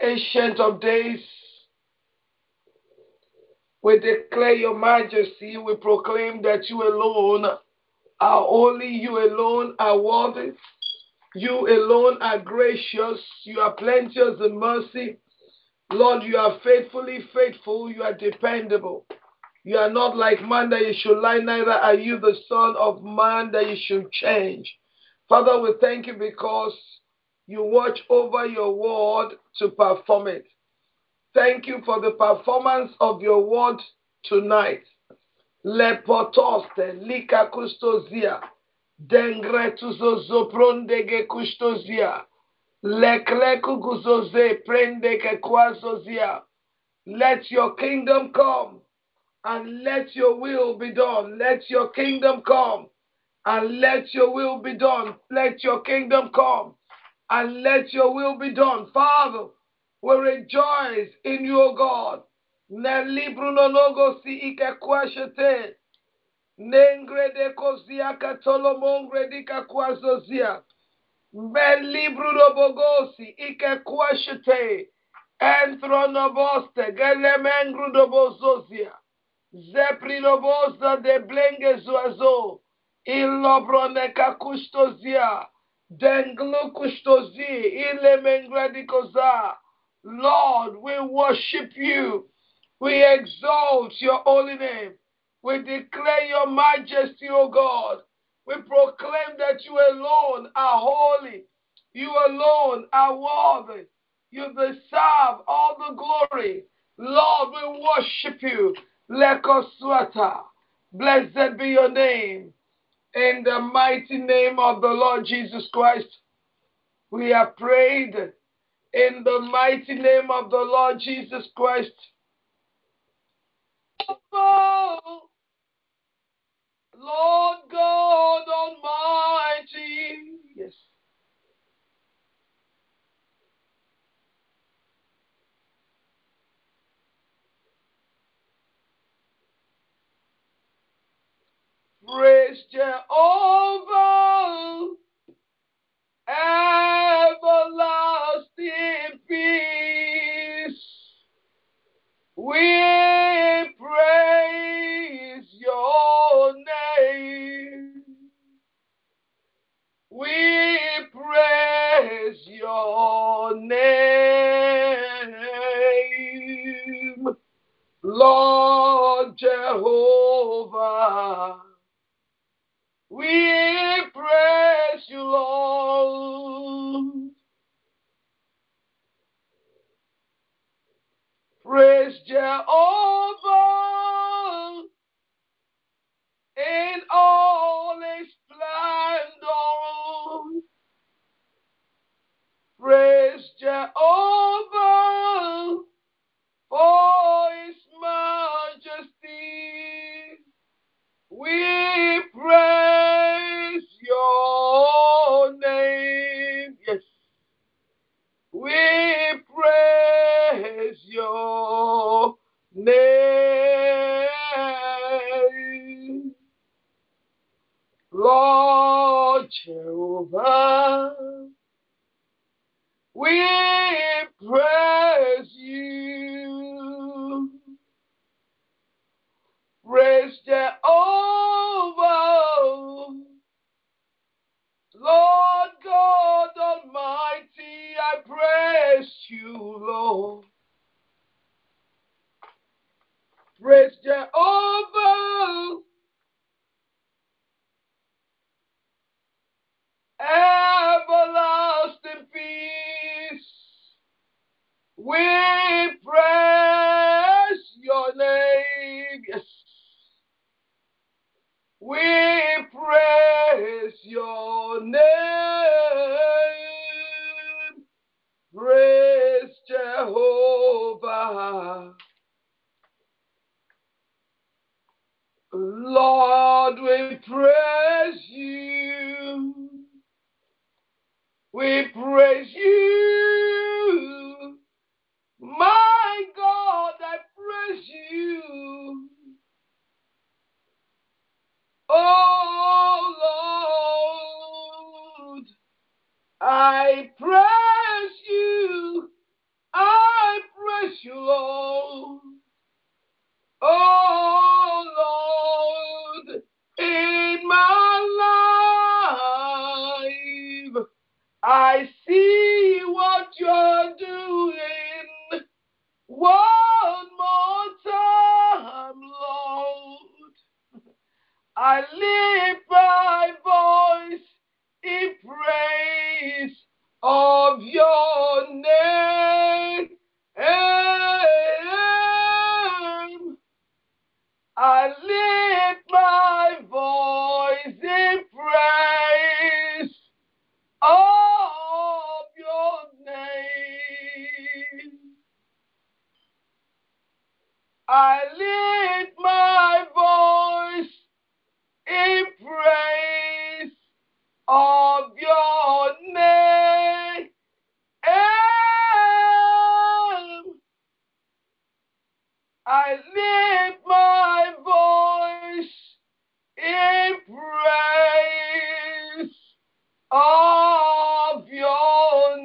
Ancient of Days, we declare your majesty. We proclaim that you alone are holy. You alone are worthy. You alone are gracious. You are plenteous in mercy. Lord, you are faithfully faithful. You are dependable. You are not like man that you should lie, neither are you the son of man that you should change. Father, we thank you because you watch over your word to perform it. Thank you for the performance of your word tonight. Lepotoste, lika kustozia, dengretuzo prondege kustozia, lekleku guzoze prendeke kwazozia. Let your kingdom come and let your will be done. Let your kingdom come and let your will be done. Let your kingdom come and let your will be done. Father, we rejoice in you, O God. Nelibrunonogo si ikekwashete. Nengre de kozia katolo mongre di kakwazozia. Melibrunobogosi ikekwashete. Entronoboste gelemengrudobozozia. Zeprinobosa de blenge zuazo. Ilobroneka kustozia. Denglu kustozi. Ilemengradikoza. Lord, we worship you. We exalt your holy name. We declare your majesty, O God. We proclaim that you alone are holy. You alone are worthy. You deserve all the glory. Lord, we worship you. Lekoswata. Blessed be your name. In the mighty name of the Lord Jesus Christ, we have prayed. In the mighty name of the Lord Jesus Christ. Oh, Lord God Almighty. Yes. Praise Jehovah, everlasting peace. We praise your name. We praise your name, Lord Jehovah. We praise you, Lord. Praise Jehovah in all his splendor. Praise Jehovah for his majesty. We praise your name. Yes. We praise your name, Lord Jehovah. We praise you. Praise Jehovah, Lord God Almighty. I praise you, Lord. Praise Jehovah, everlasting peace. We praise your name. Yes. We praise your name. Praise Jehovah. Lord, we praise you. We praise you. My God, I praise you. Oh Lord, I praise you. I your name. I lift my voice in praise of your name. I lift my voice in praise of your name. I lift my voice in praise of your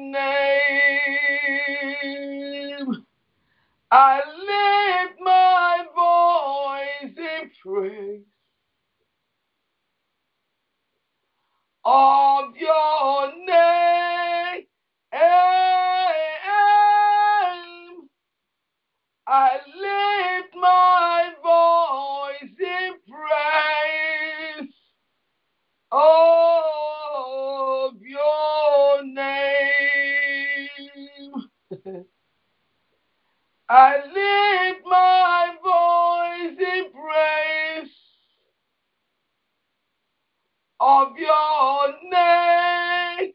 name. I lift my voice in praise of your name. I lift my voice in praise of your name. I lift my voice in praise of your name.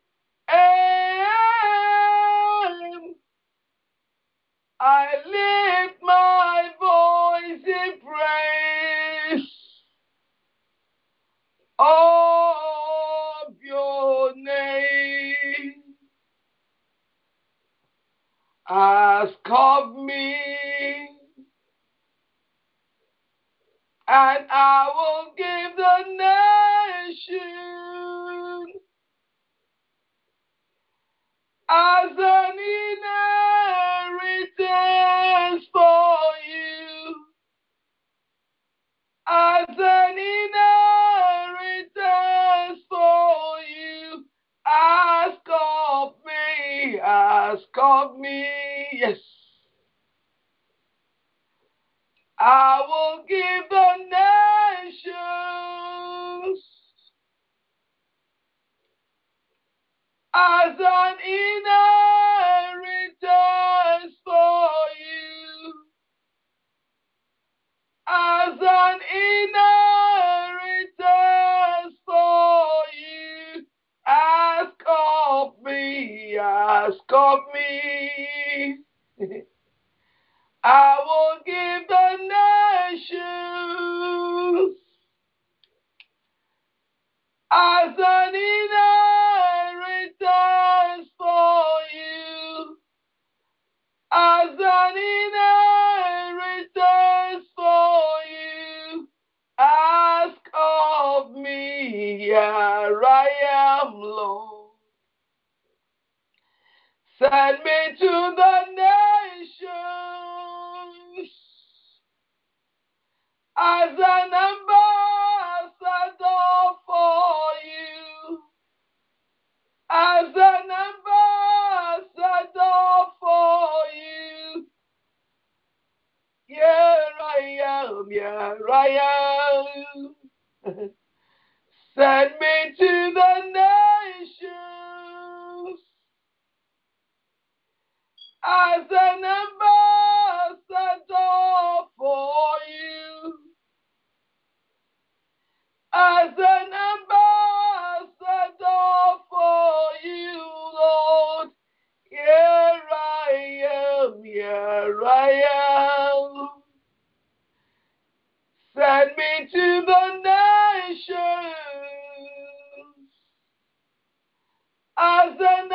I lift my voice in praise of your name. Ask of me, and I will give the nation as an inheritance for you. As an inheritance for you. Ask of me, yes. I will give the nations as an inheritance for you. As an inheritance for you. Ask of me, ask of me. I will give the nations as an inheritance for you. As an inheritance for you. Ask of me, here I am, Lord. Send me to the nations as an ambassador for you. As an ambassador for you. Here I am, here I am. Send me to the nations as an ambassador for you. As an ambassador for you, Lord. Here I am, here I am. Send me to the nations as an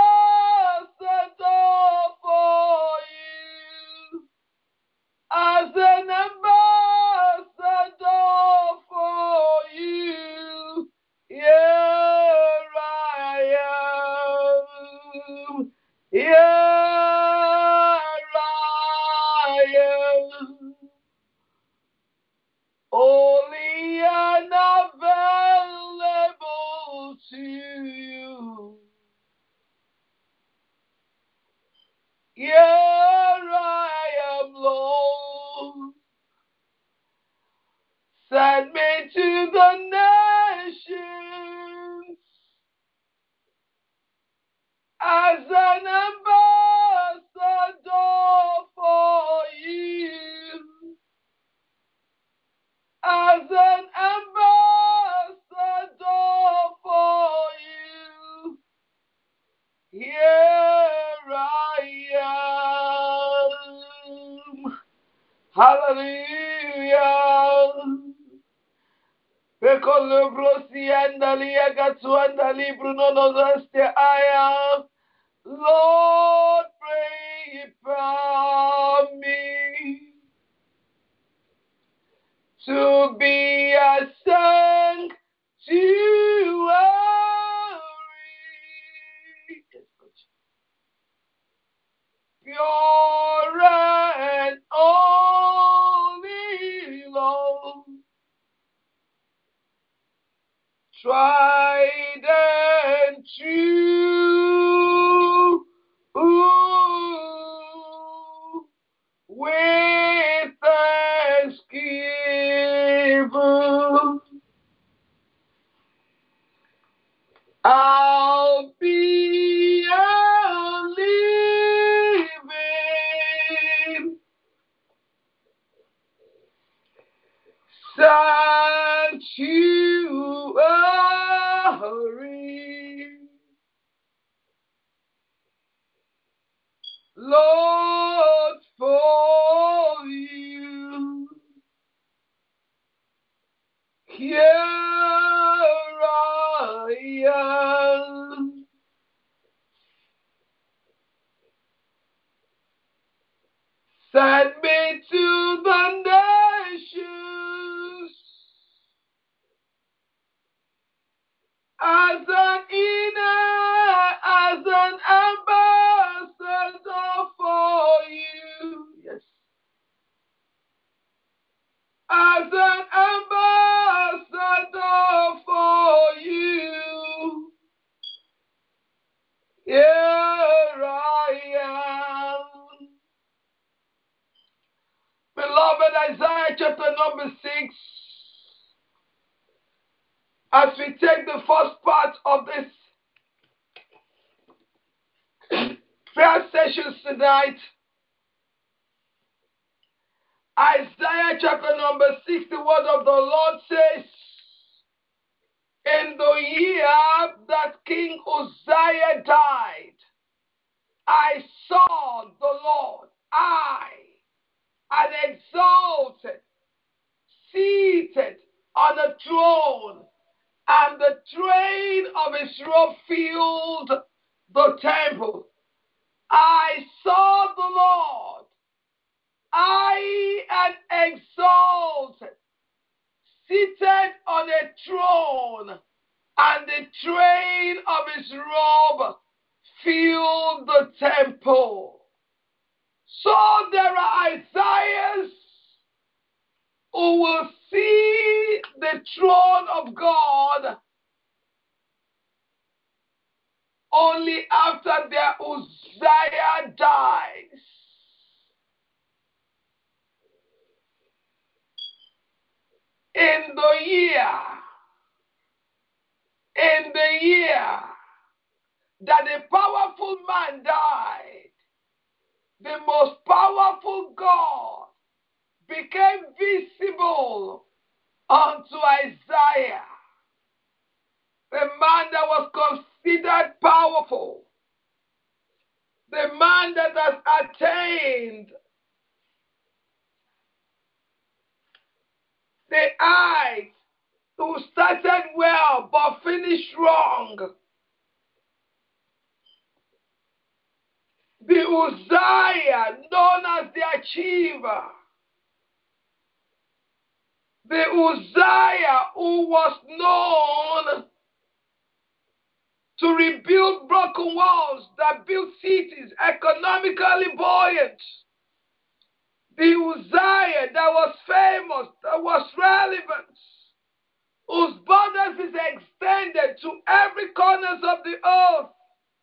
ambassador for you. As an ambassador for you. Here I am. Here I am. Holy and available to you. Here I am, Lord. Send me to the nations as an Hallelujah. Pekolo brosi andali agatu andali bruno nozeste aya. Lord, pray for me to be a sanctuary, pure and only, Lord, tried and true, with thanksgiving. I'll be a living sanctuary, Lord, for you. Here I am. Send me to the nations as an ambassador for you. Yes. As an ambassador for you. Here I am. Beloved, Isaiah chapter number 6. As we take the first part of this prayer sessions tonight, Isaiah chapter number 6, the word of the Lord says, in the year that King Uzziah died, I saw the Lord, and exalted, seated on a throne, and the train of his robe filled the temple. I saw the Lord, and exalted, seated on a throne, and the train of his robe filled the temple. So there are Isaiahs who will see the throne of God only after their Uzziah dies. In the year that a powerful man died, the most powerful God became visible unto Isaiah, the man that was considered powerful, the man that has attained the height, who started well but finished wrong. The Uzziah, known as the achiever. The Uzziah who was known to rebuild broken walls, that built cities, economically buoyant. The Uzziah that was famous, that was relevant, whose borders is extended to every corners of the earth.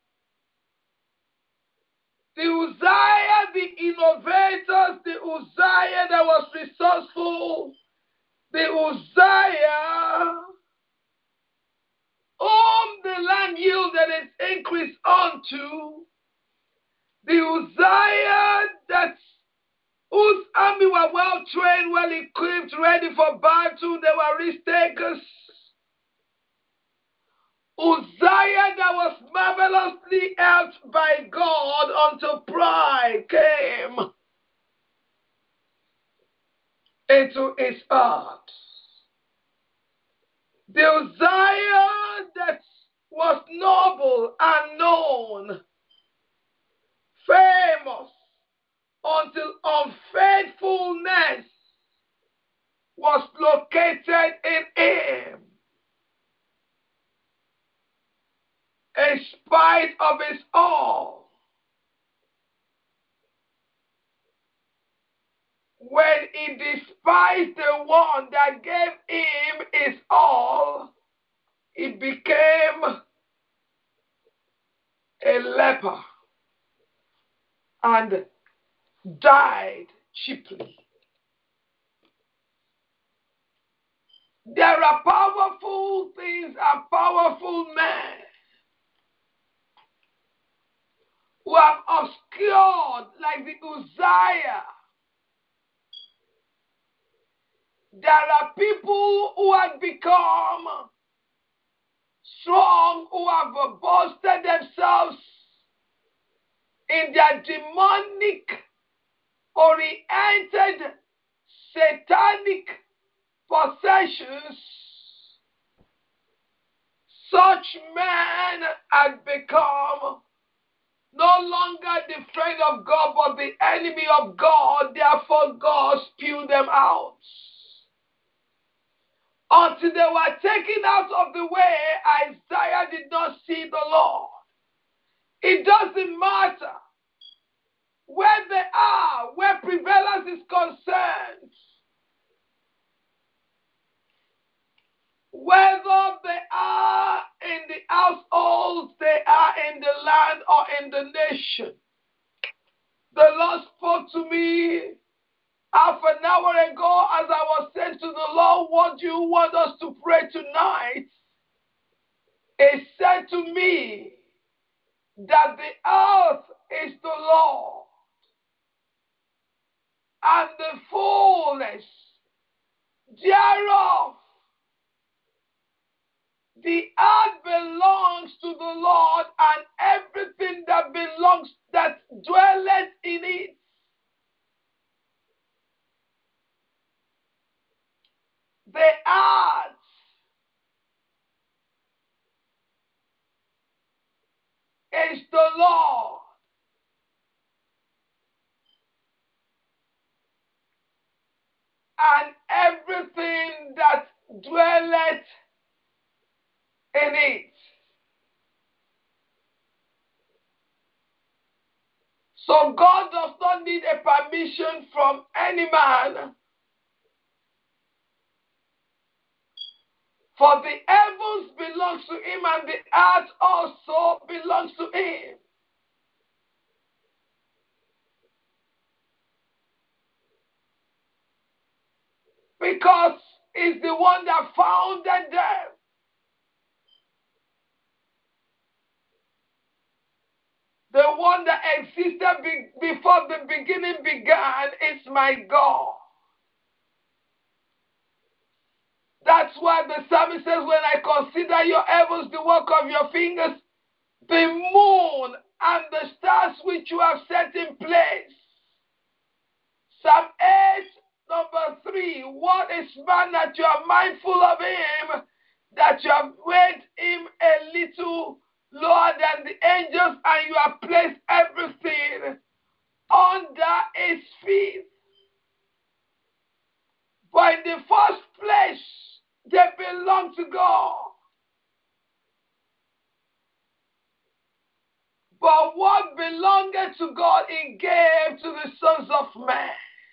The Uzziah, the innovators, the Uzziah that was resourceful, the Uzziah whom the land yielded its increase unto, the Uzziah whose army were well trained, well equipped, ready for battle, they were risk takers. Uzziah that was marvelously helped by God until pride came. his earth. The Uzziah that was noble and known, famous, until unfaithfulness was located in him. In spite of his all, when he despised the one that gave him his all, he became a leper and died cheaply. There are powerful things and powerful men who have obscured, like the Uzziah. There are people who have become strong, who have boasted themselves in their demonic, oriented, satanic possessions. Such men have become no longer the friend of God, but the enemy of God. Therefore, God spewed them out. Until they were taken out of the way, Isaiah did not see the Lord. It doesn't matter where they are, where prevalence is concerned, whether they are in the household, they are in the land, or in the nation. The Lord spoke to me half an hour ago as I was saying to the Lord, what do you want us to pray tonight? He said to me that the earth is the Lord and the fullness thereof. The earth belongs to the Lord and everything that belongs, that dwelleth in it. The earth is the Lord. And everything that dwelleth in it. So God does not need a permission from any man. For the heavens belongs to him and the earth also belongs to him. Because he's the one that founded them. The one that existed before the beginning began is my God. That's why the psalmist says, when I consider your heavens, the work of your fingers, the moon and the stars which you have set in place. Psalm 8, number 3. What is man that you are mindful of him, that you have made him a little lower than the angels, and you have placed everything under his feet. For in the first place, they belong to God. But what belongeth to God, he gave to the sons of men.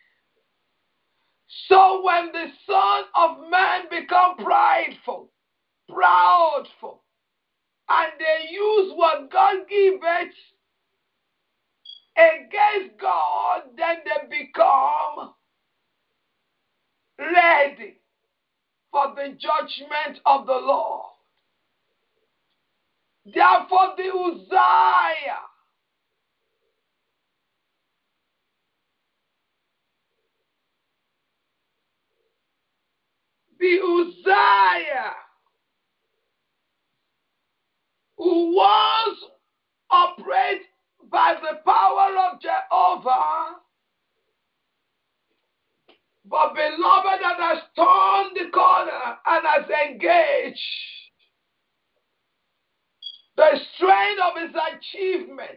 So when the Son of Man become prideful, proudful, and they use what God giveth against God, then they become ready for the judgment of the Lord. Therefore, the Uzziah, who was operated by the power of Jehovah, But beloved, that has turned the corner and has engaged the strength of his achievements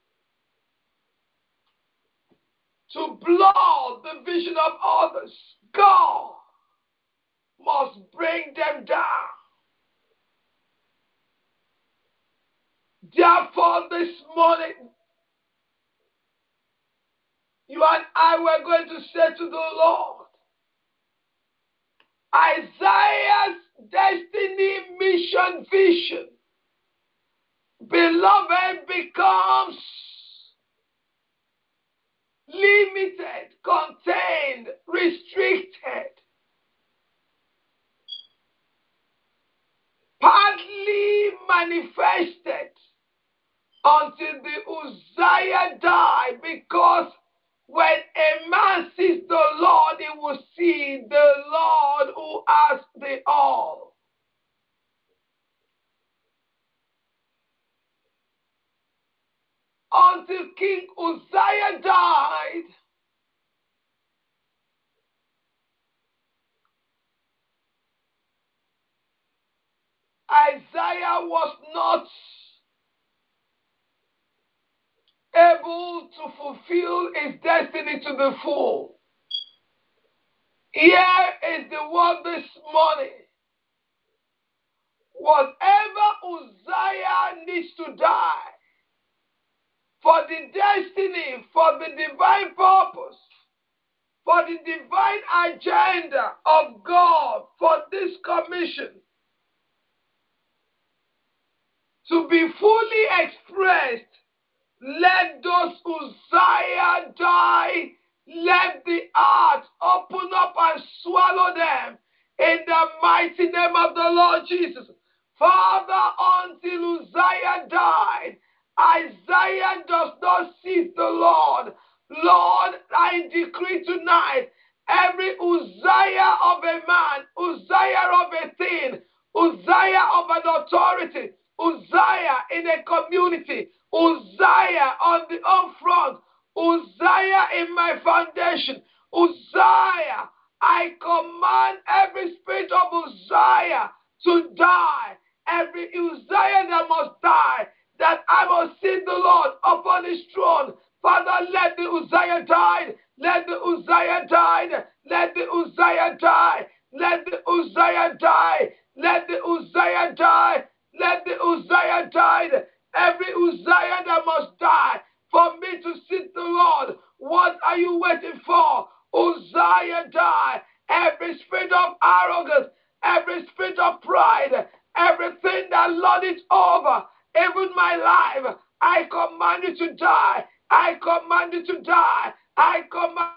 to blow the vision of others, God must bring them down. Therefore, this morning, you and I were going to say to the Lord, Isaiah's destiny, mission, vision, beloved, becomes limited, contained, restricted, partly manifested until the Uzziah died, because when a man sees the Lord, he will see the Lord who has the all. Until King Uzziah died, Isaiah was not able to fulfill his destiny to the full. Here is the word this morning. Whatever Uzziah needs to die for the destiny, for the divine purpose, for the divine agenda of God, for this commission to be fully expressed, let those Uzziah die. Let the earth open up and swallow them in the mighty name of the Lord Jesus. Father, until Uzziah died, Isaiah does not see the Lord. Lord, I decree tonight, every Uzziah of a man, Uzziah of a thing, Uzziah of an authority, Uzziah in a community, Uzziah on the home front, Uzziah in my foundation, Uzziah, I command every spirit of Uzziah to die, every Uzziah that must die, that I must see the Lord upon his throne. Father, let the Uzziah die, let the Uzziah die, let the Uzziah die, let the Uzziah die, let the Uzziah die, let the Uzziah die, every Uzziah that must die for me to see the Lord. What are you waiting for? Uzziah die. Every spirit of arrogance, every spirit of pride, everything that lord it over, even my life, I command you to die. I command you to die. I command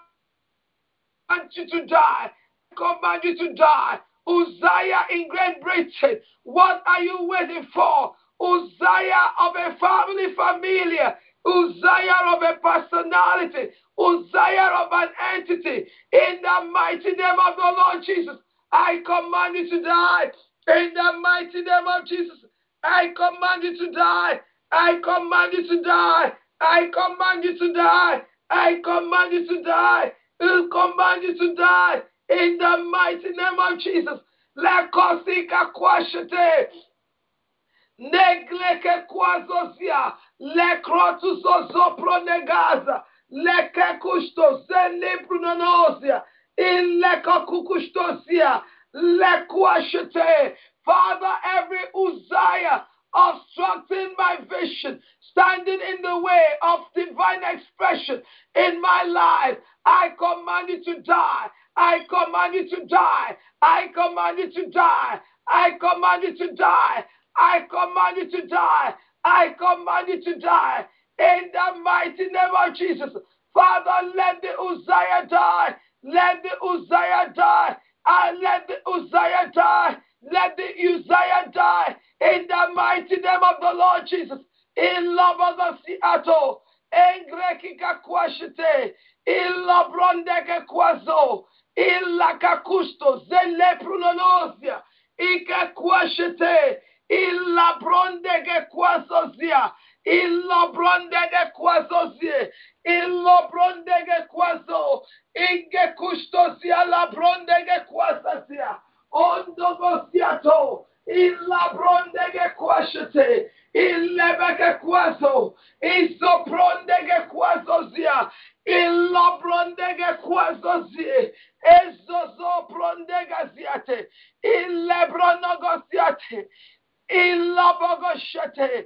you to die. I command you to die. Uzziah in Great Britain, what are you waiting for? Uzziah of a family familiar, Uzziah of a personality, Uzziah of an entity, in the mighty name of the Lord Jesus, I command you to die. In the mighty name of Jesus, I command you to die. I command you to die. I command you to die. I command you to die. I command you to die. In the mighty name of Jesus. Lekosika kwashete. Negleke kwazozia. Lekrotuzozo pronegaza. Leke kushto zele prunonosia. Ileka kukushtosia. Lekwashete. Father, every Uzziah obstructing my vision, standing in the way of divine expression in my life, I command you to die. I command you to die. I command you to die. I command you to die. I command you to die. I command you to die. In the mighty name of Jesus. Father, let the Uzziah die. Let the Uzziah die. And let the Uzziah die. Let the Uzziah die. In the mighty name of the Lord Jesus. In love of the Seattle. Engrekika kwashite. Illa brondeke kwazo. Illa kakusto. Zele prunonosia. Ike kwashite. Illa brondeke kwazozia. Illa brondeke kwazozie. Illa brondeke kwazo. Inge kustosia Zia, Ilobrondege Quazozie, Ezozo Brondegaziate, Ilebronogosiate, Ilobogoshete,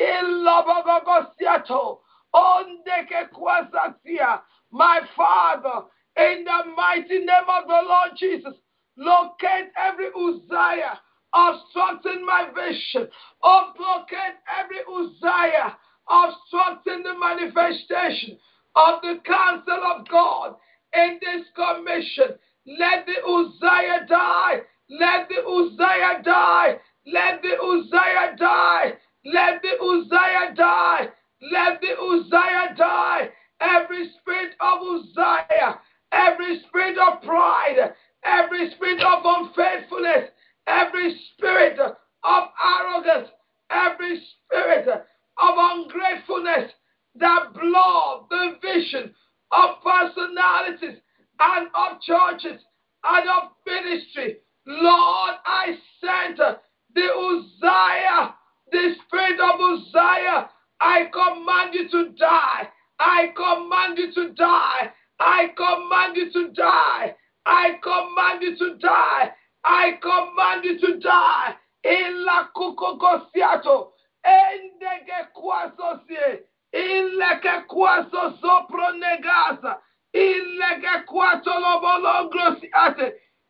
Ilobogosiato, Ondeke Quazazia. My Father, in the mighty name of the Lord Jesus, locate every Uzziah obstructing my vision, locate every Uzziah obstructing the manifestation of the counsel of God in this commission. Let the Uzziah die. Let the Uzziah die. Let the Uzziah die. Let the Uzziah die. Let the Uzziah die. Every spirit of Uzziah, every spirit of pride, every spirit of unfaithfulness, every spirit of arrogance, every spirit of ungratefulness that block the vision of personalities and of churches and of ministry. Lord, I sent the Uzziah, the spirit of Uzziah. I command you to die. I command you to die. I command you to die. I command you to die. I command you to die. Illa kukokosiato. Endege kwasosie. Ileke kwaso sopronegaza. Ileke kwato lobologrosiate.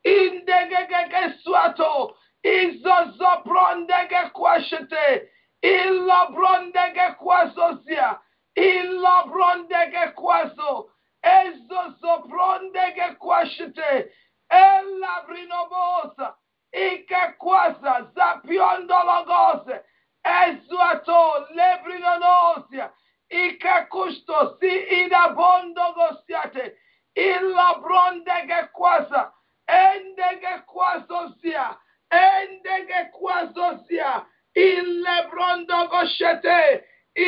Indege swato. Izozo prondege kwashete. Illa brondege kwasosia. Illa brondege kwaso. Ezozo prondege kwashete. Ella brinobosa. Ike kwasa. Zapiondologose. Ezuato lebrinonosia. Ike kusto si ida bondo gosiate. Illa brondege kwasa. Endege kwasosia. Endege kwasosia. Ille brondo goshete.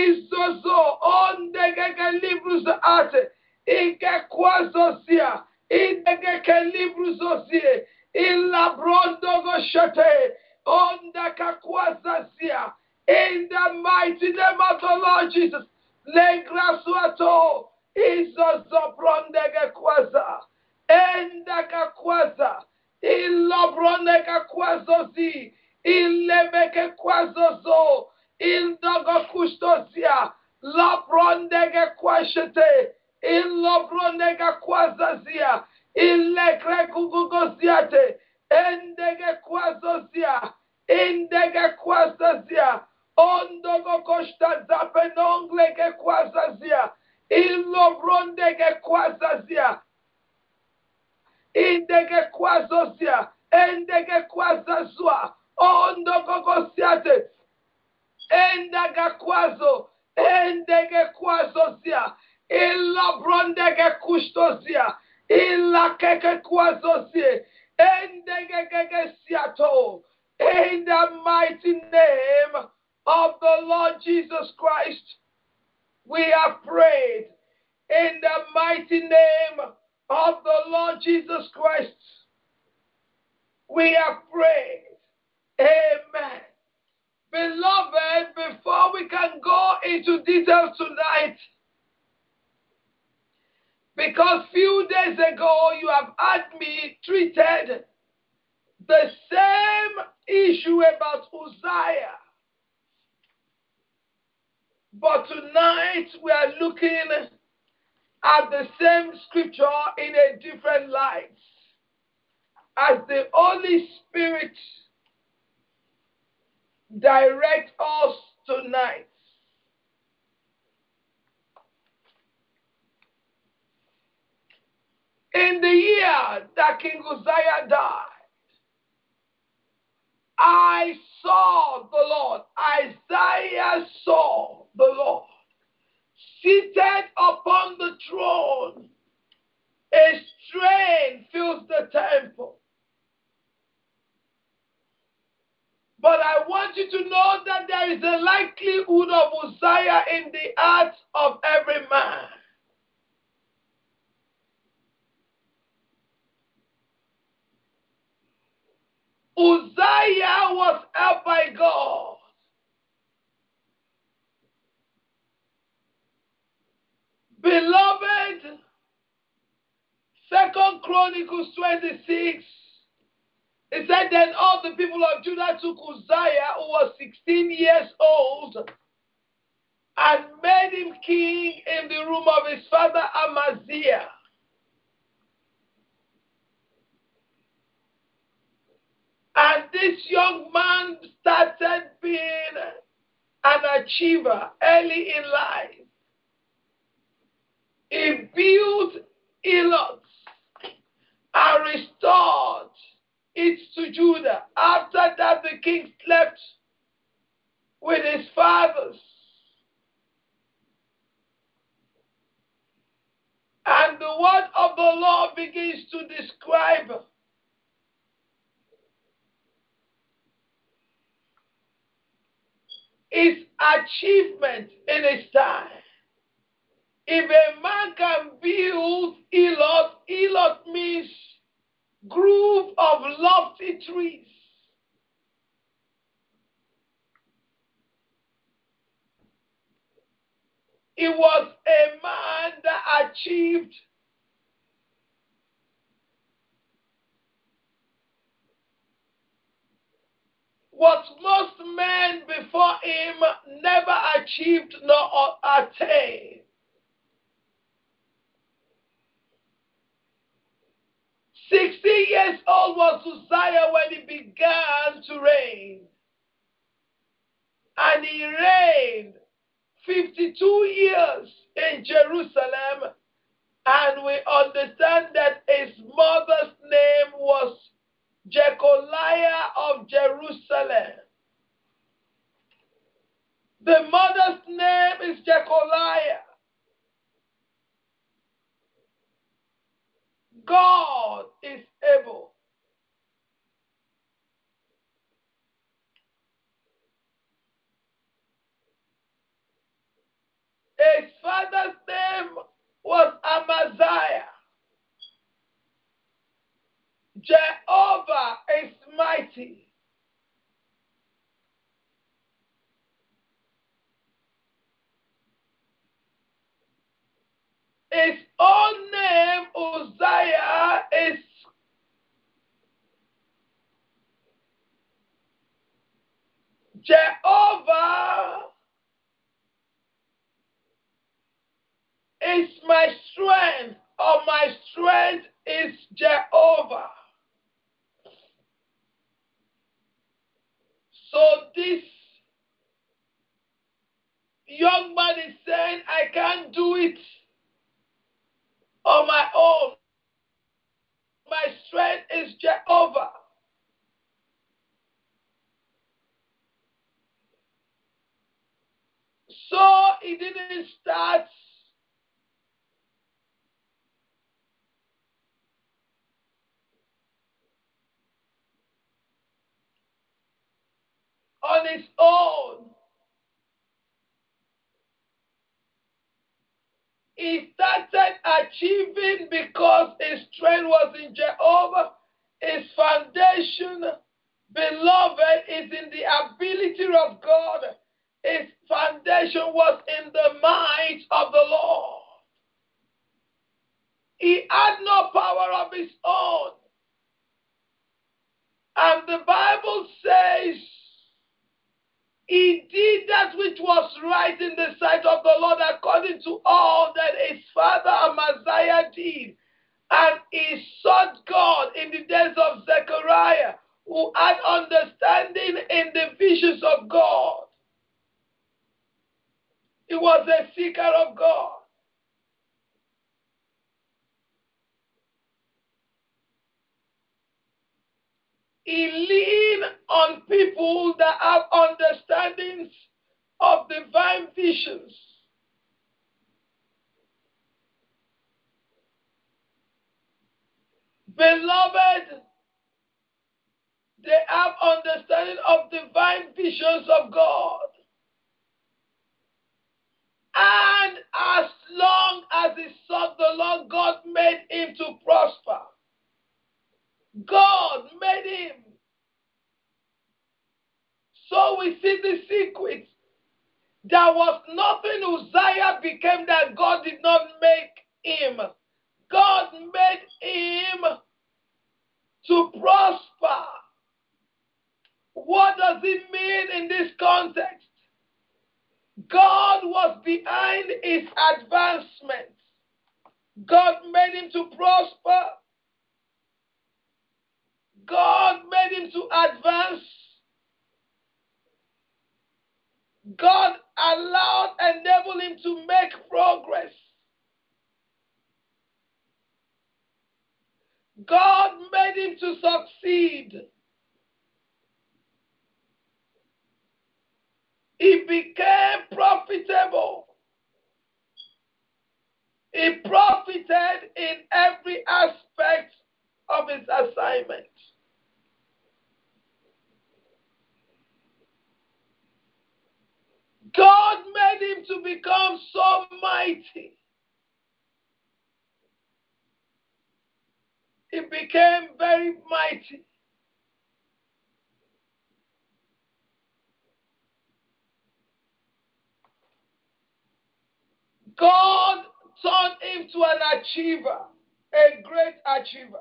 Izozo ondege librus ate. Ike kwasosia. Indege librus osie. Illa brondo goshete. Ondaka kwasosia. In the mighty name of the Lord Jesus. Le grasuato. Izozo brondege kwasa. Endaka kwasa. Ilobronega kwazozi. Ilemeke kwazozo. Ildogo kustosia. Lobrondege kwashete. Ilobronega kwazazia. Ilekre kugugoziate. Endege kwazozia. Indege kwazazia. Ondogo koshta zapenonglege kwazazia. Ilobrondege kwazazia. Indege kwazosia. Endege kwazazua. Ondogogosiate. Endega kwazo. Endege kwazozia. Illa brondege kustosia. Illa keke kwazosie. Endege siato. In the mighty name of the Lord Jesus Christ, we have prayed. In the mighty name of the Lord Jesus Christ, we have prayed. Amen. Beloved, before we can go into details tonight, because few days ago you have had me treated the same issue about Uzziah. But tonight we are looking at the same scripture in a different light. As the Holy Spirit directs us tonight. In the year that King Uzziah died, I saw the Lord. Isaiah saw the Lord seated upon the throne. A strain fills the temple. But I want you to know that there is a likelihood of Uzziah in the heart of every man. Uzziah was helped by God. Beloved, Chronicles 26, it said, then all the people of Judah took Uzziah, who was 16 years old, and made him king in the room of his father Amaziah. And this young man started being an achiever early in life. He built Elot and restored it to Judah. After that, the king slept with his fathers. And the word of the Lord begins to describe his achievement in his time. If a man can build Elot, Elot means grove of lofty trees. He was a man that achieved what most men before him never achieved nor attained. 60 years old was Uzziah when he began to reign. And he reigned 52 years in Jerusalem. And we understand that his mother's name was Jecoliah of Jerusalem. The mother's name is Jecoliah. God is able. His father's name was Amaziah. Jehovah is mighty. His own name, Uzziah, is Jehovah is my strength, or my strength is Jehovah. So this young man is saying, I can't do it on my own. My strength is Jehovah. So he didn't start on his own. He started achieving because his strength was in Jehovah. His foundation, beloved, is in the ability of God. His foundation was in the might of the Lord. He had no power of his own. And the Bible says he did that which was right in the sight of the Lord according to all that his father Amaziah did. And he sought God in the days of Zechariah, who had understanding in the visions of God. He was a seeker of God. He leaned on people that have understandings of divine visions. Beloved, they have understanding of divine visions of God. And as long as he sought the Lord, God made him to prosper. God made him. So we see the secret. There was nothing Uzziah became that God did not make him. God made him to prosper. What does it mean in this context? God was behind his advancement. God made him to prosper. God made him to advance. God enabled him to make progress. God made him to succeed. He became profitable. He profited in every aspect of his assignment. God made him to become so mighty. He became very mighty. God turned him to an achiever, a great achiever.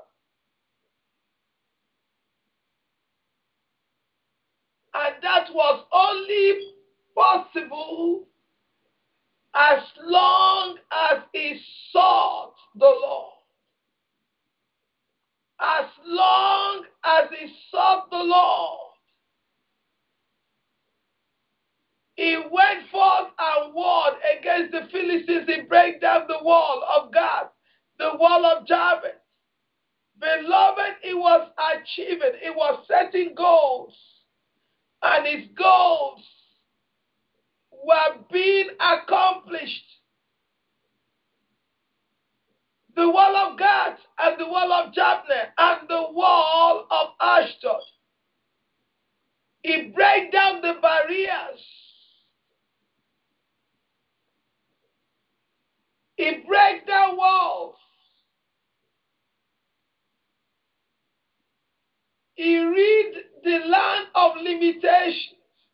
And that was only possible as long as he sought the Lord. As long as he sought the Lord, he went forth and warred against the Philistines. He broke down the wall of Gath, the wall of Jabez. Beloved, he was achieving, he was setting goals, and his goals were being accomplished. The wall of Gath and the wall of Jabneh and the wall of Ashdod. He broke down the barriers. He broke down walls. He rid the land of limitations.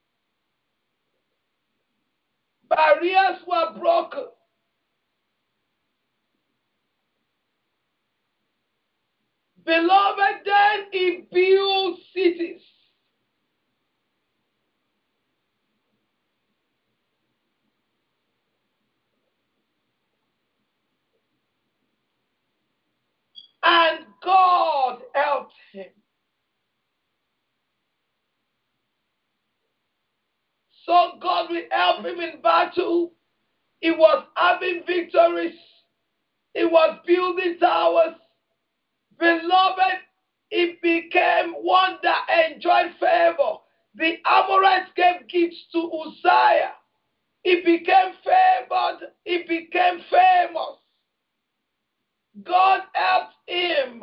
Barriers were broken. Beloved, then he built cities. And God helped him. So God will help him in battle. He was having victories. He was building towers. Beloved, he became one that enjoyed favor. The Amorites gave gifts to Uzziah. He became favored. He became famous. God helped him.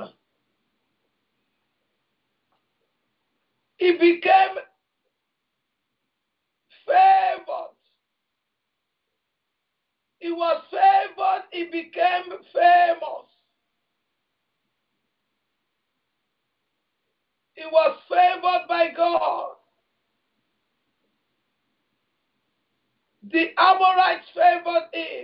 He became favored. He was favored. He became famous. He was favored by God. The Amorites favored him.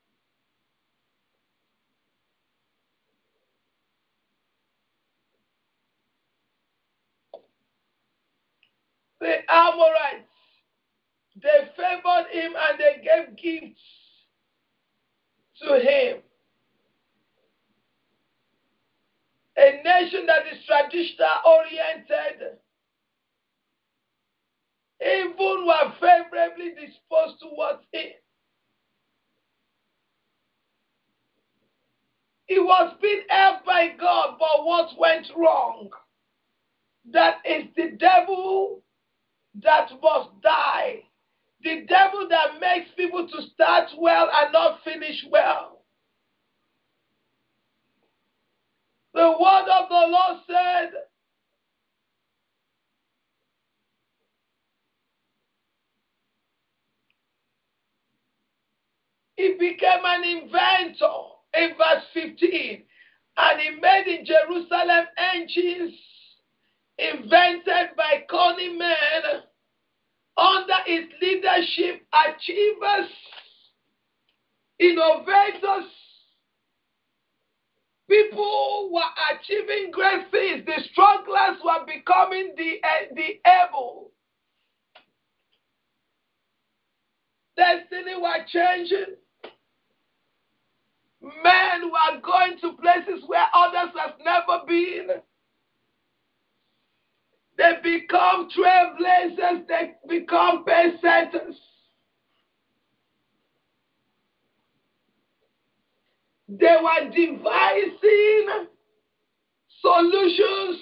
The Amorites, they favored him and they gave gifts to him. A nation that is traditional oriented, even were favorably disposed towards him. He was being helped by God, but what went wrong? That is the devil that must die. The devil that makes people to start well and not finish well. The word of the Lord said, he became an inventor in verse 15. And he made in Jerusalem engines invented by cunning men under his leadership, achievers, innovators. People were achieving great things. The strugglers were becoming the able. Destiny were changing. Men were going to places where others have never been. They become trailblazers. They become pace setters. They were devising solutions,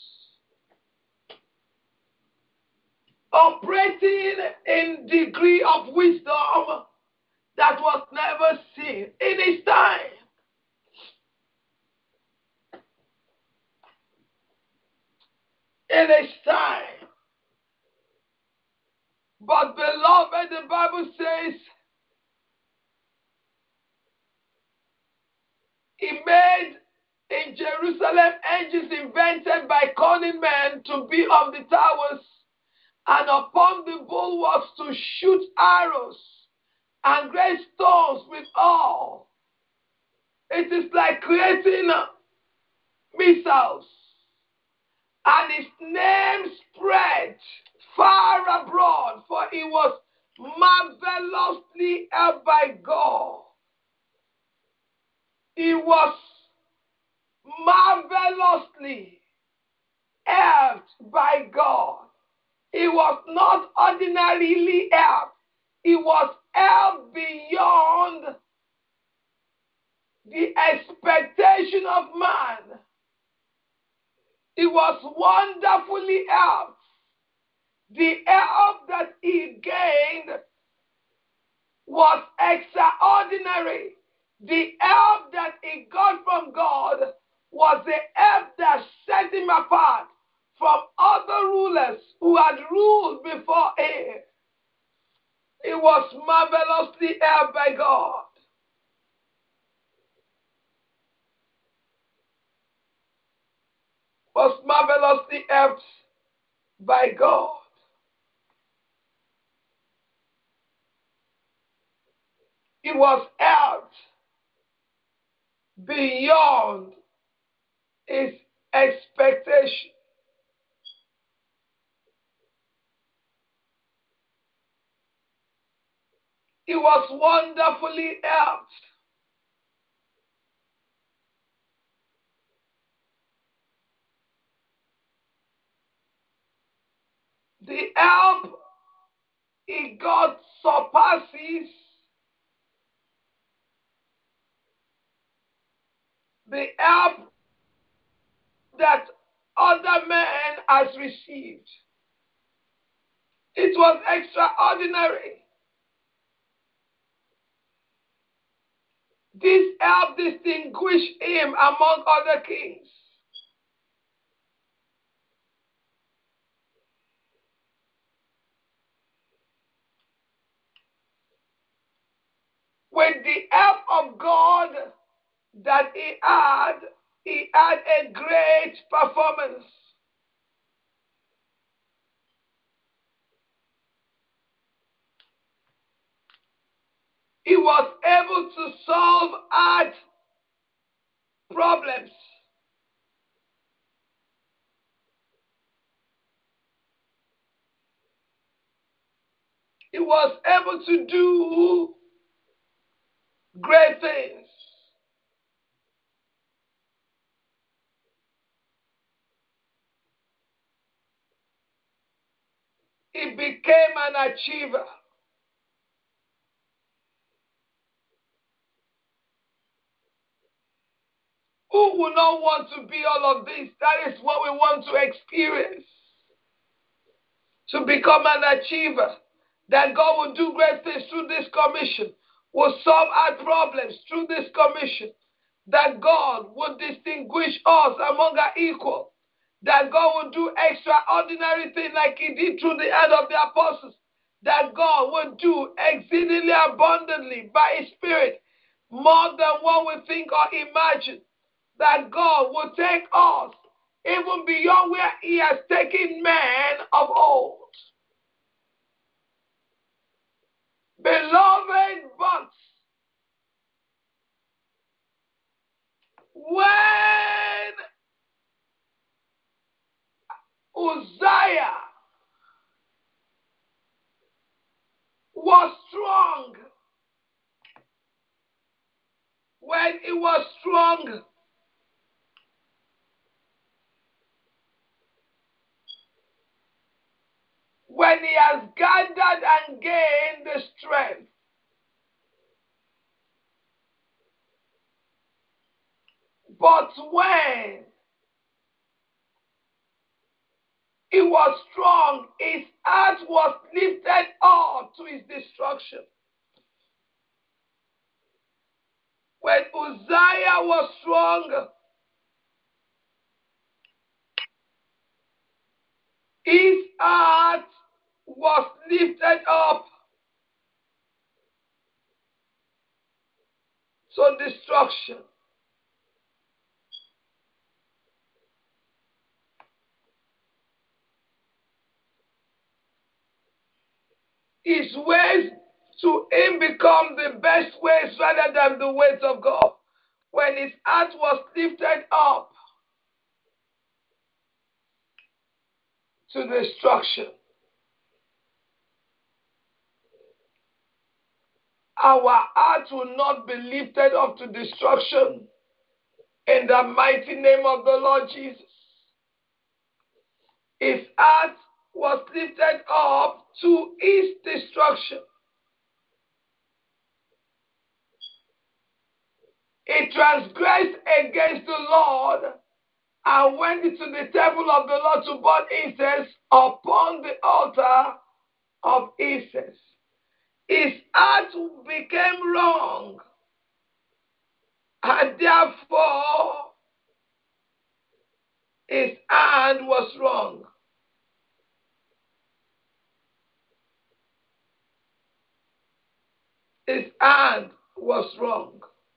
operating in degree of wisdom that was never seen in his time. In his time. But beloved, the Bible says, he made in Jerusalem angels invented by cunning men to be on the towers and upon the bulwarks to shoot arrows and great stones with all. It is like creating missiles. And his name spread far abroad, for he was marvelously helped by God. He was marvelously helped by God. He was not ordinarily helped. He was helped beyond the expectation of man. He was wonderfully helped. The help that he gained was extraordinary. The help that he got from God was the help that set him apart from other rulers who had ruled before him. He was marvelously helped by God. Was marvelously helped by God. He was helped beyond his expectation. He was wonderfully helped. The help he got surpasses the help that other men has received. It was extraordinary. This help distinguished him among other kings. With the help of God that he had a great performance. He was able to solve hard problems. He was able to do great things. He became an achiever. Who would not want to be all of this? That is what we want to experience. To become an achiever. That God will do great things through this commission. Will solve our problems through this commission. That God will distinguish us among our equal. That God will do extraordinary things like he did through the hand of the apostles. That God will do exceedingly abundantly by his Spirit more than what we think or imagine. That God will take us even beyond where he has taken men of old. Beloved, but when he was strong, when he has gathered and gained the strength, but when he was strong, his heart was lifted up to his destruction. When Uzziah was strong, his heart was lifted up to destruction. His ways to him become the best ways rather than the ways of God. When his heart was lifted up to destruction. Our heart will not be lifted up to destruction in the mighty name of the Lord Jesus. His heart was lifted up to his destruction. He transgressed against the Lord and went into the temple of the Lord to burn incense upon the altar of incense. His heart became wrong, and therefore his hand was wrong. His hand was wrong.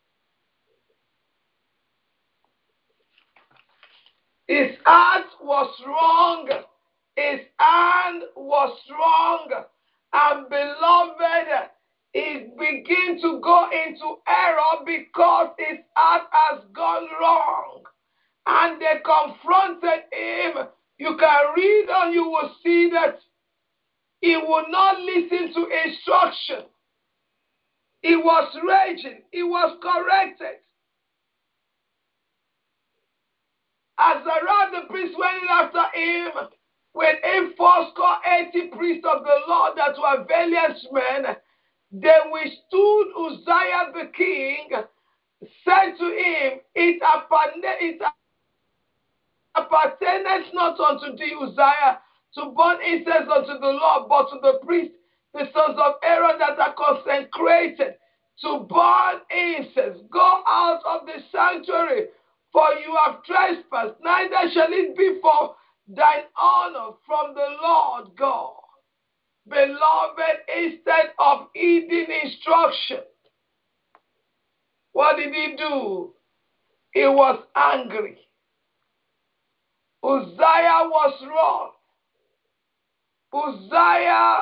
His heart was wrong. His hand was wrong. And beloved, he begins to go into error because his heart has gone wrong. And they confronted him. You can read and you will see that he would not listen to instruction. He was raging. He was corrected. Azariah the priest went in after him with him 80 priests of the Lord that were valiant men. They withstood Uzziah the king, said to him, it appertaineth not unto thee, Uzziah, to burn incense unto the Lord, but to the priests, the sons of Aaron that are consecrated to burn incense. Go out of the sanctuary, for you have trespassed, neither shall it be for thine honor from the Lord God. Beloved, instead of heeding instruction, what did he do? He was angry. Uzziah was wrong. Uzziah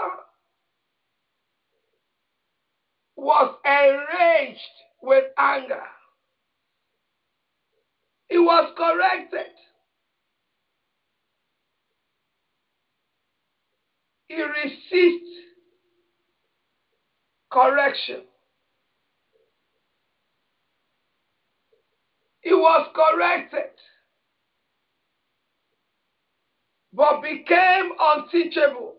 was enraged with anger. He was corrected. He received correction. He was corrected, but became unteachable.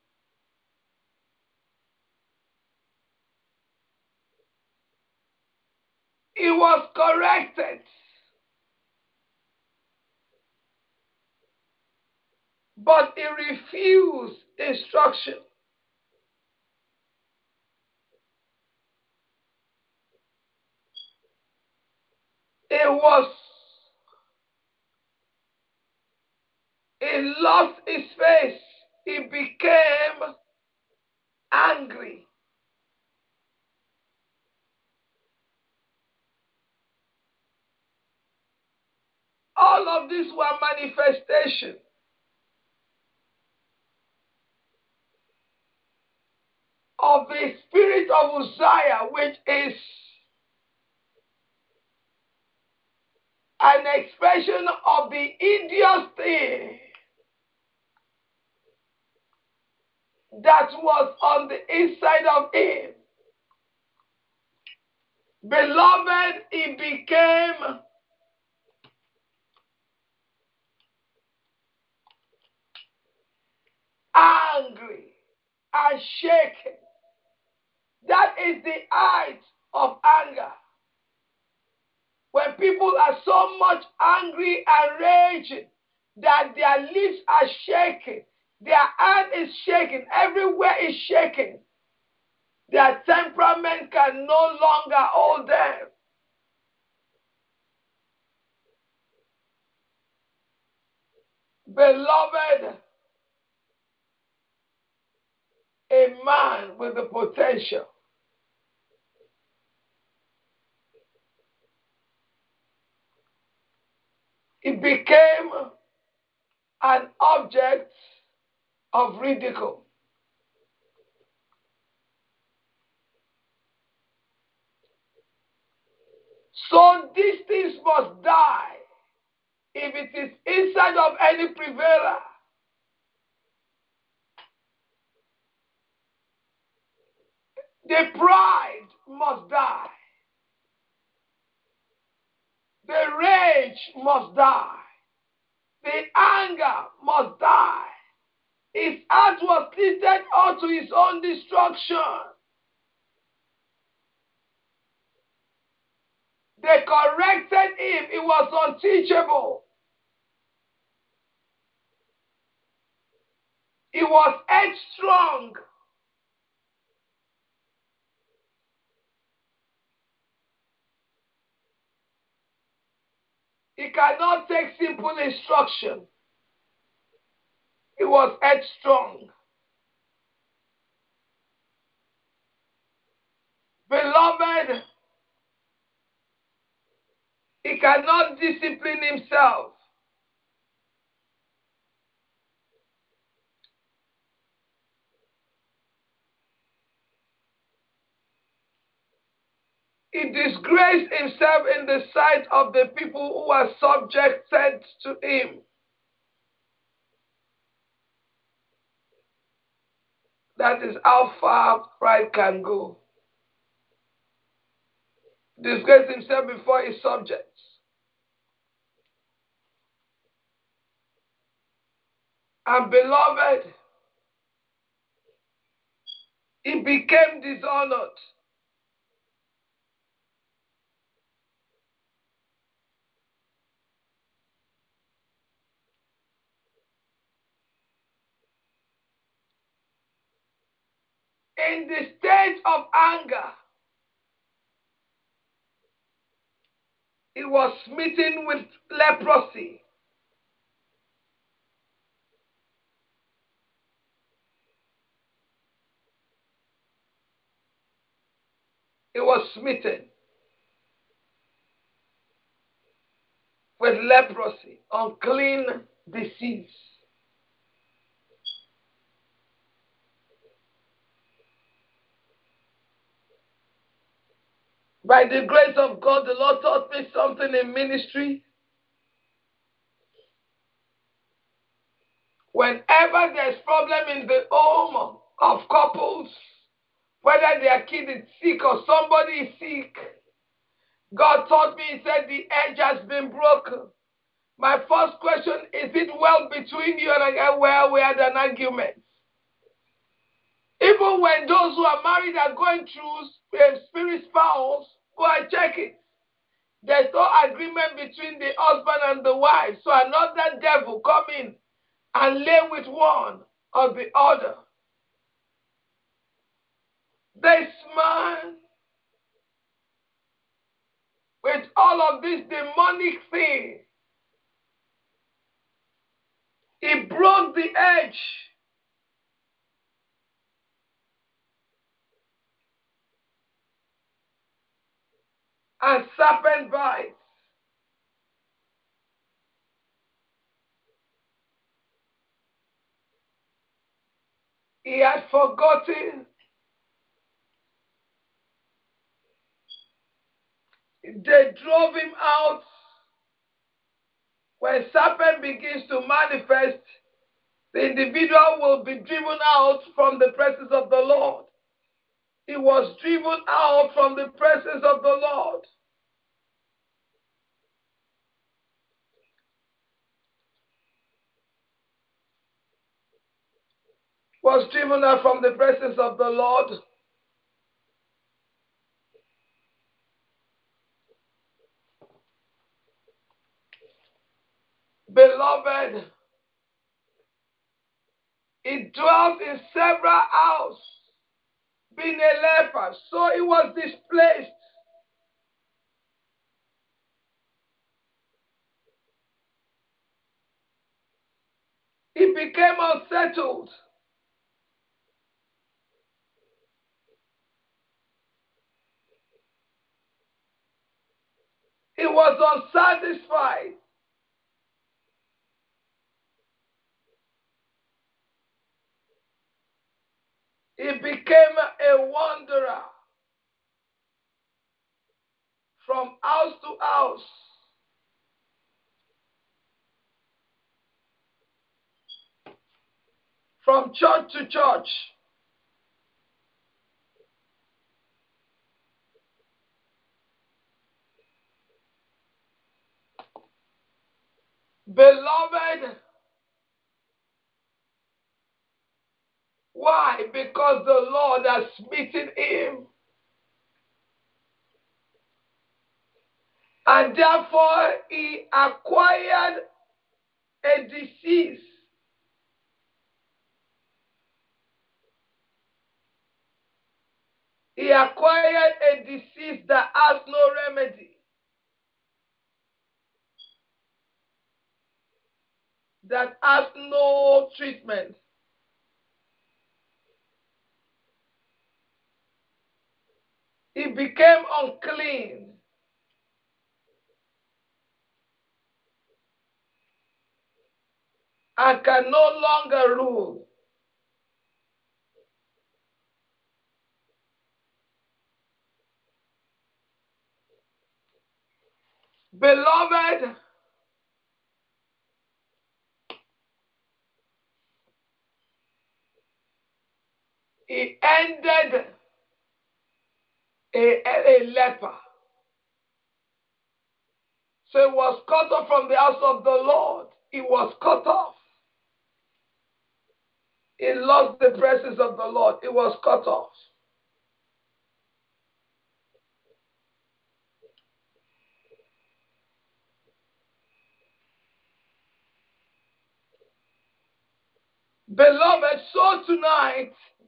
He was corrected, but he refused instruction. He lost his face. He became angry. All of these were manifestations of the spirit of Uzziah, which is an expression of the idiocy that was on the inside of him. Beloved, he became angry and shaken. That is the height of anger. When people are so much angry and raging that their lips are shaking, their hand is shaking, everywhere is shaking, their temperament can no longer hold them. Beloved, a man with the potential. It became an object of ridicule. So these things must die if it is inside of any prevailer. The pride must die. The rage must die. The anger must die. His heart was lifted unto his own destruction. They corrected him. He was unteachable. He was headstrong. He cannot take simple instruction. He was headstrong. Beloved, he cannot discipline himself. He disgraced himself in the sight of the people who are subjected to him. That is how far pride can go. Disgrace himself before his subjects. And beloved, he became dishonored. In the state of anger, he was smitten with leprosy. He was smitten with leprosy, unclean disease. By the grace of God, the Lord taught me something in ministry. Whenever there's problem in the home of couples, whether their kid is sick or somebody is sick, God taught me, he said, the edge has been broken. My first question, is it well between you? And I go, well, we had an argument. Even when those who are married are going through spirit spouse, go and check it. There's no agreement between the husband and the wife. So another devil come in and lay with one or the other. This man, with all of this demonic thing, he broke the edge. And serpent bites. He had forgotten. They drove him out. When serpent begins to manifest, the individual will be driven out from the presence of the Lord. He was driven out from the presence of the Lord. Was driven out from the presence of the Lord. Beloved, he dwelt in several houses, being a leper, so he was displaced. He became unsettled. He was unsatisfied. He became a wanderer from house to house. From church to church. Beloved, why? Because the Lord has smitten him. And therefore he acquired a disease. He acquired a disease that has no remedy. That has no treatment. He became unclean. And can no longer rule. Beloved, he ended a leper. So he was cut off from the house of the Lord. He was cut off. He lost the presence of the Lord. He was cut off. Beloved, so tonight,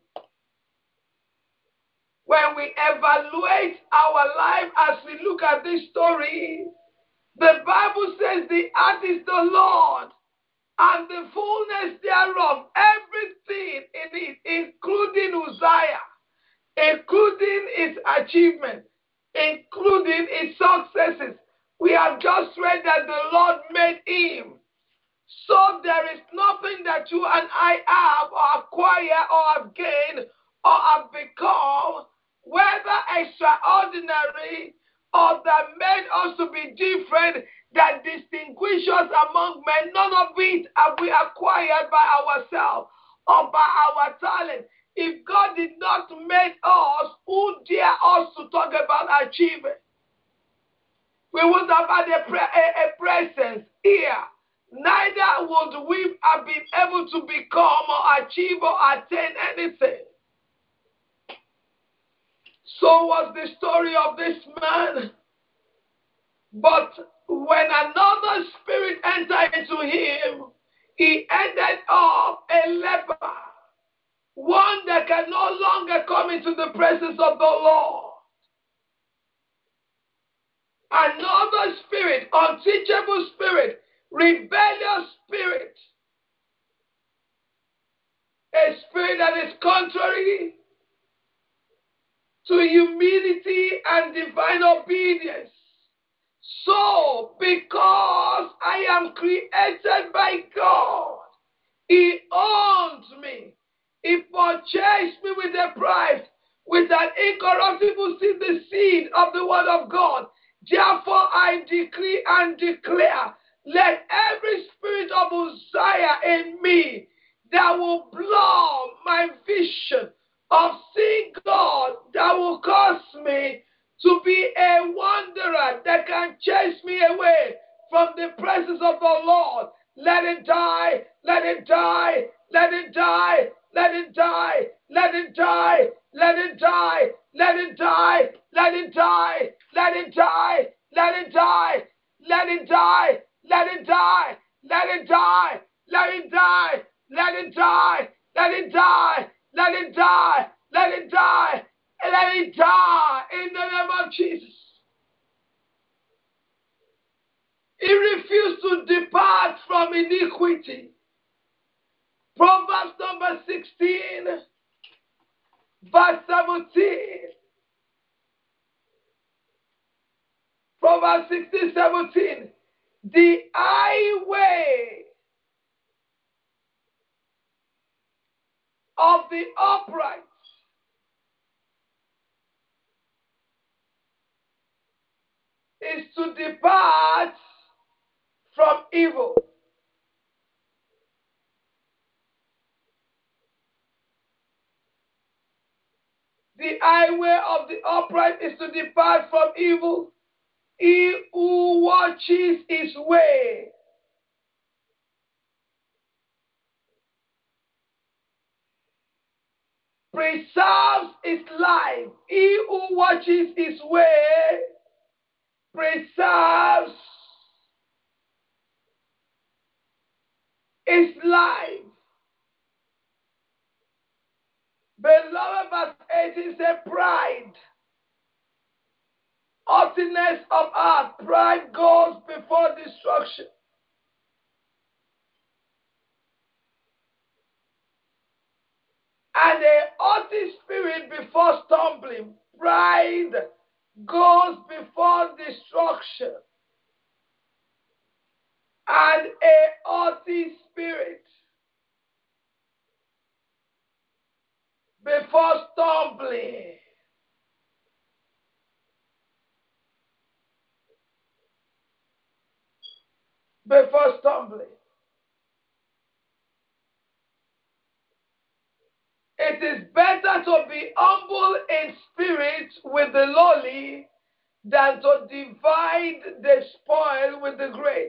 when we evaluate our life as we look at this story, the Bible says the earth is the Lord and the fullness thereof, everything in it, including Uzziah, including his achievements, including his successes. We have just read that the Lord made him. So there is nothing that you and I have or acquire or have gained or have become, whether extraordinary or that made us to be different, that distinguish us among men. None of it have we acquired by ourselves or by our talent. If God did not make us, who dare us to talk about achievement? We would have had a presence here. Neither would we have been able to become or achieve or attain anything. So was the story of this man. But when another spirit entered into him, he ended up a leper. One that can no longer come into the presence of the Lord. Another spirit, unteachable spirit, rebellious spirit, a spirit that is contrary to humility and divine obedience. So, because I am created by God, He owns me. He purchased me with a price, with an incorruptible seed, the seed of the word of God. Therefore, I decree and declare, let every spirit of Uzziah in me that will blow my vision, of seeing God that will cause me to be a wanderer that can chase me away from the presence of the Lord. Let it die, let it die, let it die, let it die, let it die, let it die, let it die, let it die, let it die, let it die, let it die, let it die, let it die, let it die, let it die, let it die, let it die, let it die, let it die in the name of Jesus. He refused to depart from iniquity. Proverbs number 16, verse 17. Proverbs 16, 17. The highway of the upright is to depart from evil. The highway of the upright is to depart from evil. He who watches his way preserves his life. He who watches his way preserves his life. Beloved, verse 18 says, pride, haughtiness of heart, pride goes before destruction. And a haughty spirit before stumbling. Pride goes before destruction. And a haughty spirit before stumbling. Before stumbling. It is better to be humble in spirit with the lowly than to divide the spoil with the great.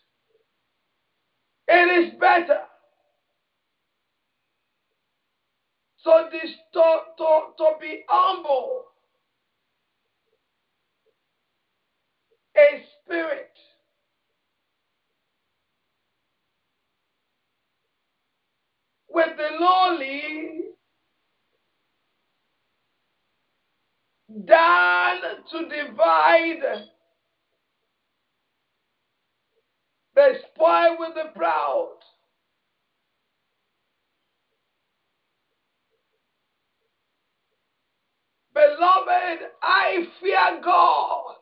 It is better. So this to be humble in spirit with the lowly than to divide the spoil with the proud. Beloved, I fear God.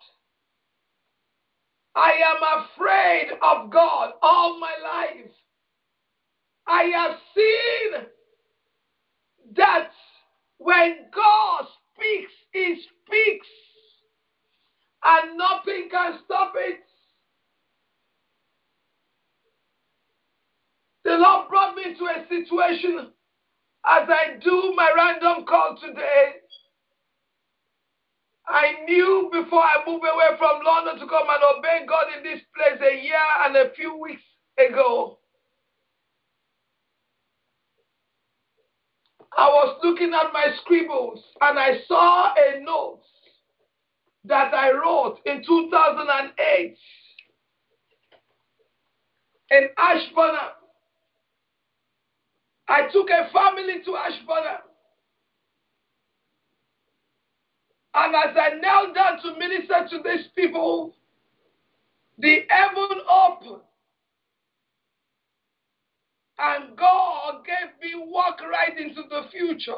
I am afraid of God all my life. I have seen that when God speaks, He speaks, and nothing can stop it. The Lord brought me to a situation as I do my random call today. I knew before I moved away from London to come and obey God in this place a year and a few weeks ago. I was looking at my scribbles and I saw a note that I wrote in 2008 in Ashburn. I took a family to Ashburn. And as I knelt down to minister to these people, the heaven opened. And God gave me walk right into the future.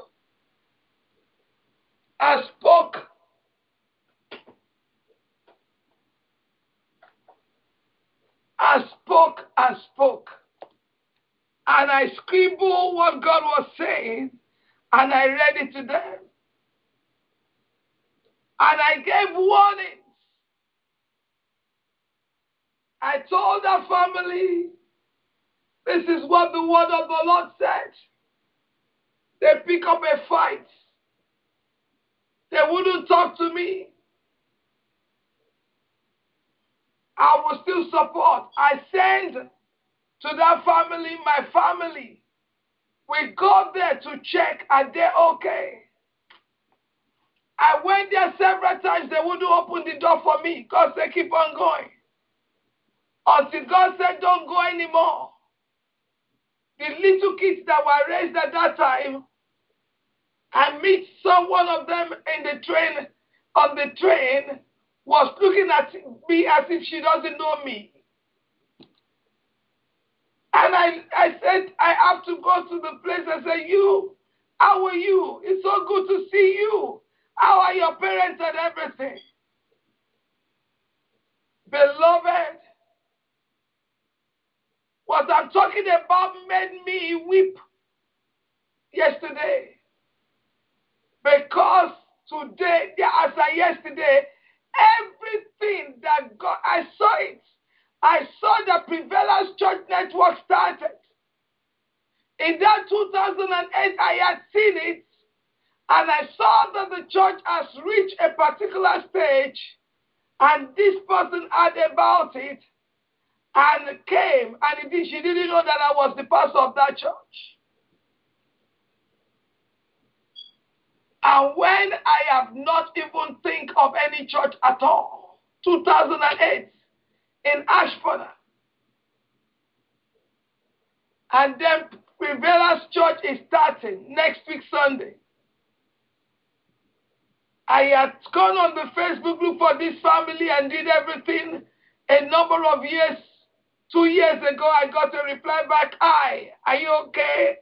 I spoke. And I scribbled what God was saying, and I read it to them. And I gave warnings. I told the family, this is what the word of the Lord said. They pick up a fight. They wouldn't talk to me. I will still support. I send to that family, my family. We go there to check, are they okay? I went there several times. They wouldn't open the door for me because they keep on going. Until God said, don't go anymore. The little kids that were raised at that time, I meet one of them in the train, on the train, was looking at me as if she doesn't know me. And I said, I have to go to the place. I said, you, how are you? It's so good to see you. How are your parents and everything? Beloved, what I'm talking about made me weep yesterday. Because today, as I yesterday, everything that God, I saw it. I saw the Prevalence Church Network started. In that 2008, I had seen it, and I saw that the church has reached a particular stage, and this person heard about it, and came, and she didn't know that I was the pastor of that church. And when I have not even think of any church at all, 2008, in Ashford, and then Prevalence Church is starting next week Sunday. I had gone on the Facebook group for this family and did everything. A number of years, 2 years ago, I got a reply back, "Hi, are you okay?"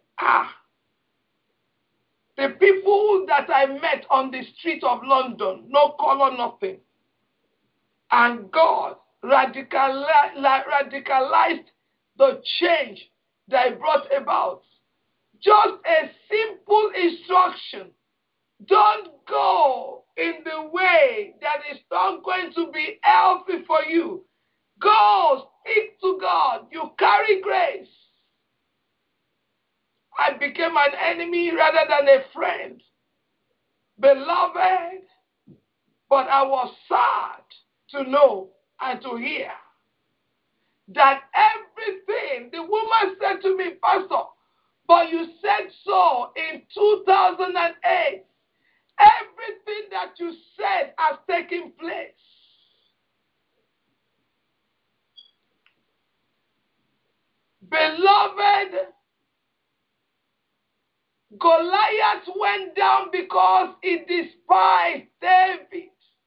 The people that I met on the street of London, no color, nothing. And God radicalized the change that I brought about. Just a simple instruction. Don't go in the way that is not going to be healthy for you. Go, speak to God. You carry grace. I became an enemy rather than a friend. Beloved, but I was sad to know and to hear that everything, the woman said to me, "Pastor, but you said so in 2008. Everything that you said has taken place." Beloved, Goliath went down because he despised David.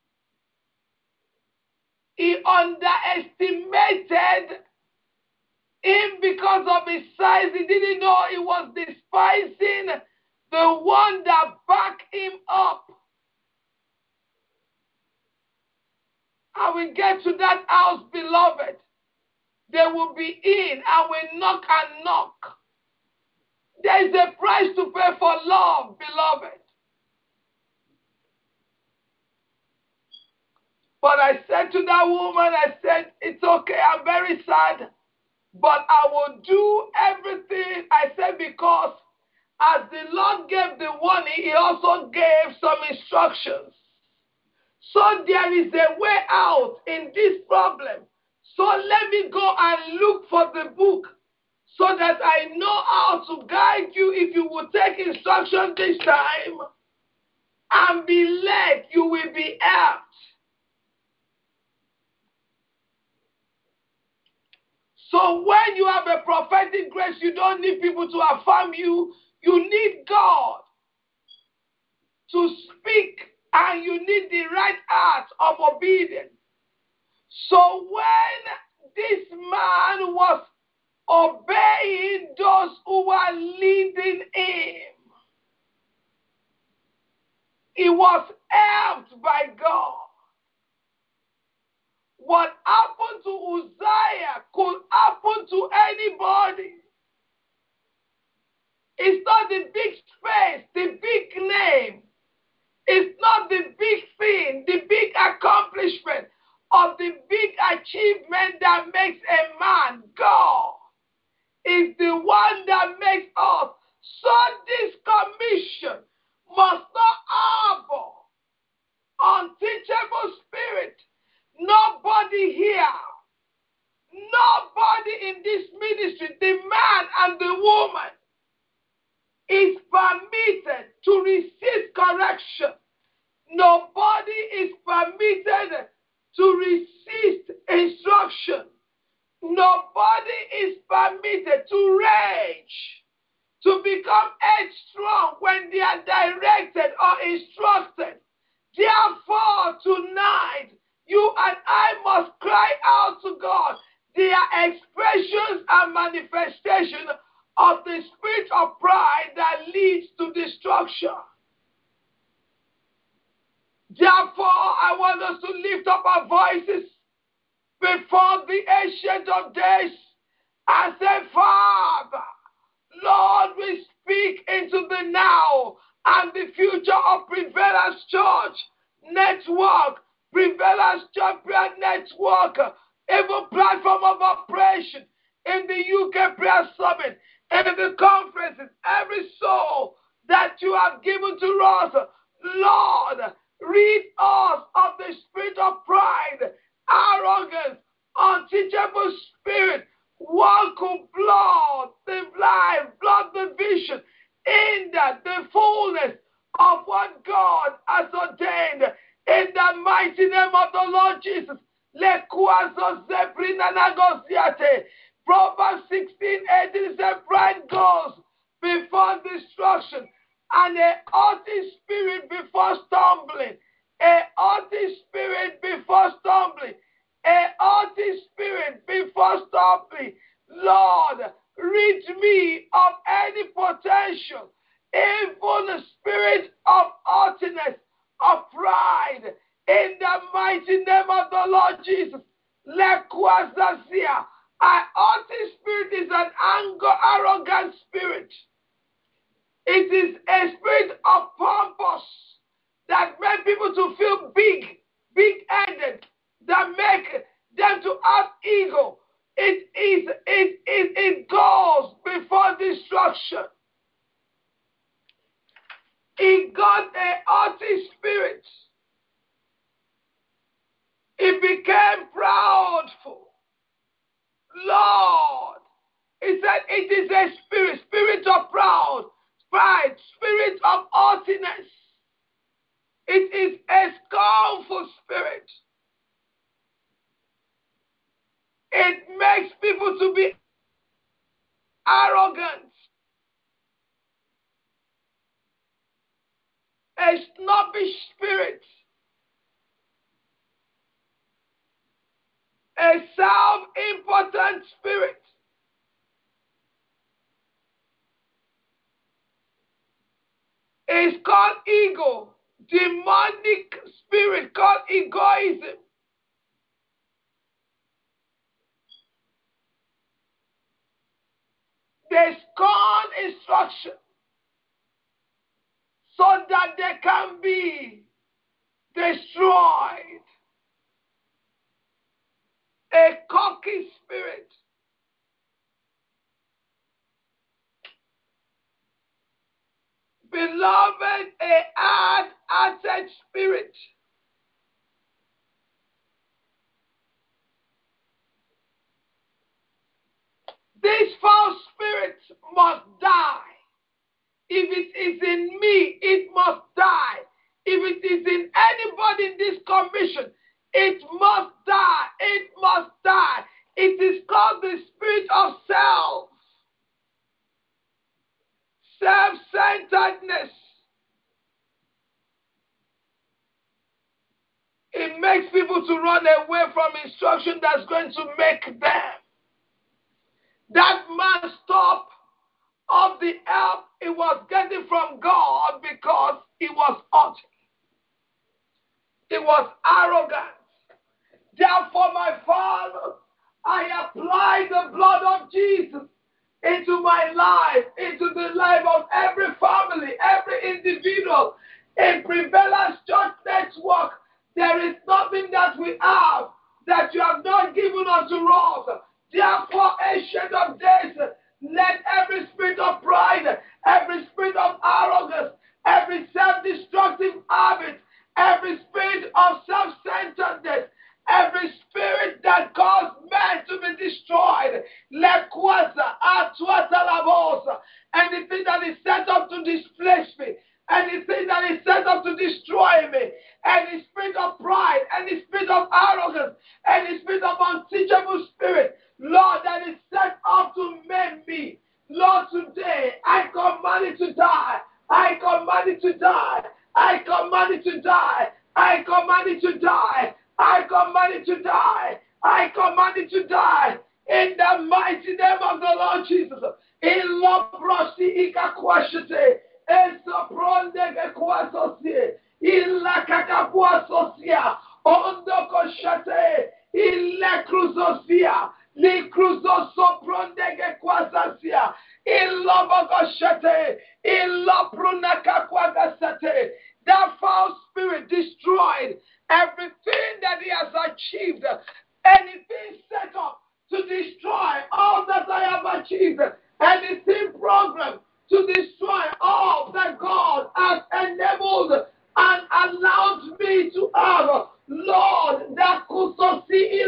He underestimated him because of his size. He didn't know he was despising the one that backed him up. I will get to that house, beloved. They will be in. I will knock and knock. There is a price to pay for love, beloved. But I said to that woman, I said, "It's okay, I'm very sad, but I will do everything." I said, because as the Lord gave the warning, He also gave some instructions. So there is a way out in this problem. So let me go and look for the book so that I know how to guide you. If you will take instruction this time and be led, you will be helped. So when you have a prophetic grace, you don't need people to affirm you. You need God to speak, and you need the right heart of obedience. So when this man was obeying those who were leading him, he was helped by God. What happened to Uzziah could happen to anybody. It's not the big space, the big name. It's not the big thing, the big accomplishment, or the big achievement that makes a man. God is the one that makes us. So this commission must not harbor unteachable spirit. Nobody here, nobody in this ministry, the man and the woman, is permitted to resist correction. Nobody is permitted to resist instruction. Nobody is permitted to rage, to become headstrong when they are directed or instructed. Therefore, tonight, you and I must cry out to God. They are expressions and manifestations of the spirit of pride that leads to destruction. Therefore, I want us to lift up our voices before the Ancient of Days and say, Father, Lord, we speak into the now and the future of Prevalence Church Network, Prevalence Church Prayer Network, even platform of operation in the UK Prayer Summit, in the conferences, every soul that you have given to us, Lord, rid us of the spirit of pride, arrogance, unteachable spirit, walk of blood, the life, blood division, in the fullness of what God has ordained, in the mighty name of the Lord Jesus. Proverbs 16:18 says, pride goes before destruction, and a haughty spirit before stumbling. A haughty spirit before stumbling. A haughty spirit before stumbling. Lord, rid me of any potential, even the spirit of haughtiness, of pride, in the mighty name of the Lord Jesus. Lekwazazia. A haughty spirit is an arrogant spirit. It is a spirit of purpose that makes people to feel big-headed, that make them to have ego. It goes before destruction. It got a haughty spirit. It became proudful. Lord, he said it is a spirit of pride, spirit of haughtiness. It is a scornful spirit. It makes people to be arrogant. A snobbish spirit. A self-important spirit. It's called ego. Demonic spirit called egoism. They scorn instruction so that they can be destroyed. A cocky spirit. Beloved, a hard-hearted spirit. This false spirit must die. If it is in me, it must die. If it is in anybody in this commission, it must die. It must die. It is called the spirit of self. Self-centeredness. It makes people to run away from instruction that's going to make them. That man stopped of the help he was getting from God because he was haughty. He was arrogant. Therefore, my Father, I apply the blood of Jesus into my life, into the life of every family, every individual. In Prevalence Church Network, there is nothing that we have that you have not given unto us. Therefore, Ancient of Days, let every spirit of pride, every spirit of arrogance, every self-destructive habit, every spirit of self-centeredness, every spirit that caused men to be destroyed, lekwasa, atuatalabosa, anything that is set up to displace me, anything that is set up to destroy me, any spirit of pride, any spirit of arrogance, any spirit of unteachable spirit, Lord, that is set up to make me, Lord, today I command it to die. I command it to die. I command it to die. I command it to die. I command it to die. I command it to die. In the mighty name of the Lord Jesus. In Loprosi ikakwashite. Esopronde kwasosie. Illa kakapuasosia. Ondo koshate. Illa cruzosia. Li cruzosopronde kwasasia. Illa bogoshate. Illa prunakakwagassate. That foul spirit destroyed everything that he has achieved, anything set up to destroy all that I have achieved, anything programmed to destroy all that God has enabled and allowed me to have. Lord, that could succeed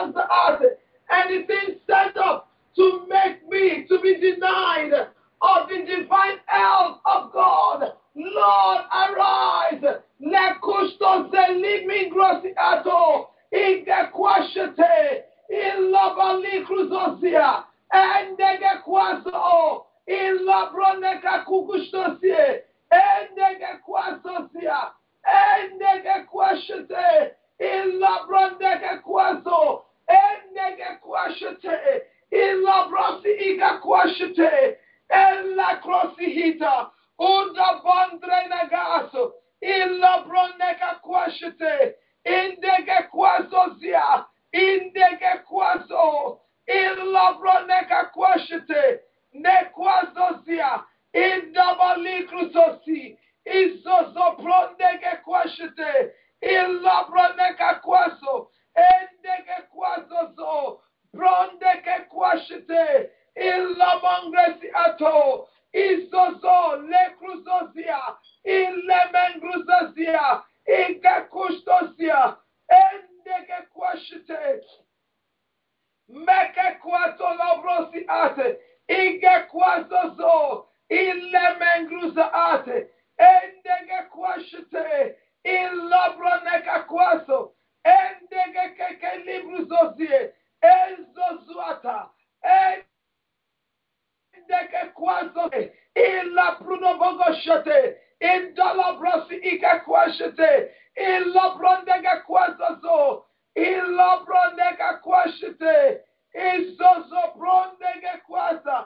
anything set up to make me to be denied of the divine health of God. Lord, arise. Lekusto zelimi grosiato. Ige kwashete. Ilabali cruzosia. Endege kwaso. Ilabroneka kukustosie. Endege kwasosia. Endege kwashete. Ilabrondege kwaso. Endege kwashete. Ilabrosi iga kwashete. Ella crosihita. Unda bondre nagaso. Illa broneka kwashete. Indege kwazozia. Indege kwazo. Illa broneka kwashete. Nekwazozia. Indabali cruzosi. Izozo brondege kwashete. Illa broneka kwazo. Endege kwazozo. Brondeke kwashete. Illa mangresi ato. Izozo le cruzozia. Ille mengruzozia. Ige kustosia. Endege kwashete. Meke kwato labrosi ate. Ige kwazozo. Ille mengruza ate. Endege kwashete. Illa broneka kwaso. Endege keke libruzozie. Ezozuata. Endege kwazo. Illa pruno bogoshete. Indala brosi ike kwashete. Illa brondege kwazozo. Illa brondege kwashete. Izozo brondege kwaza.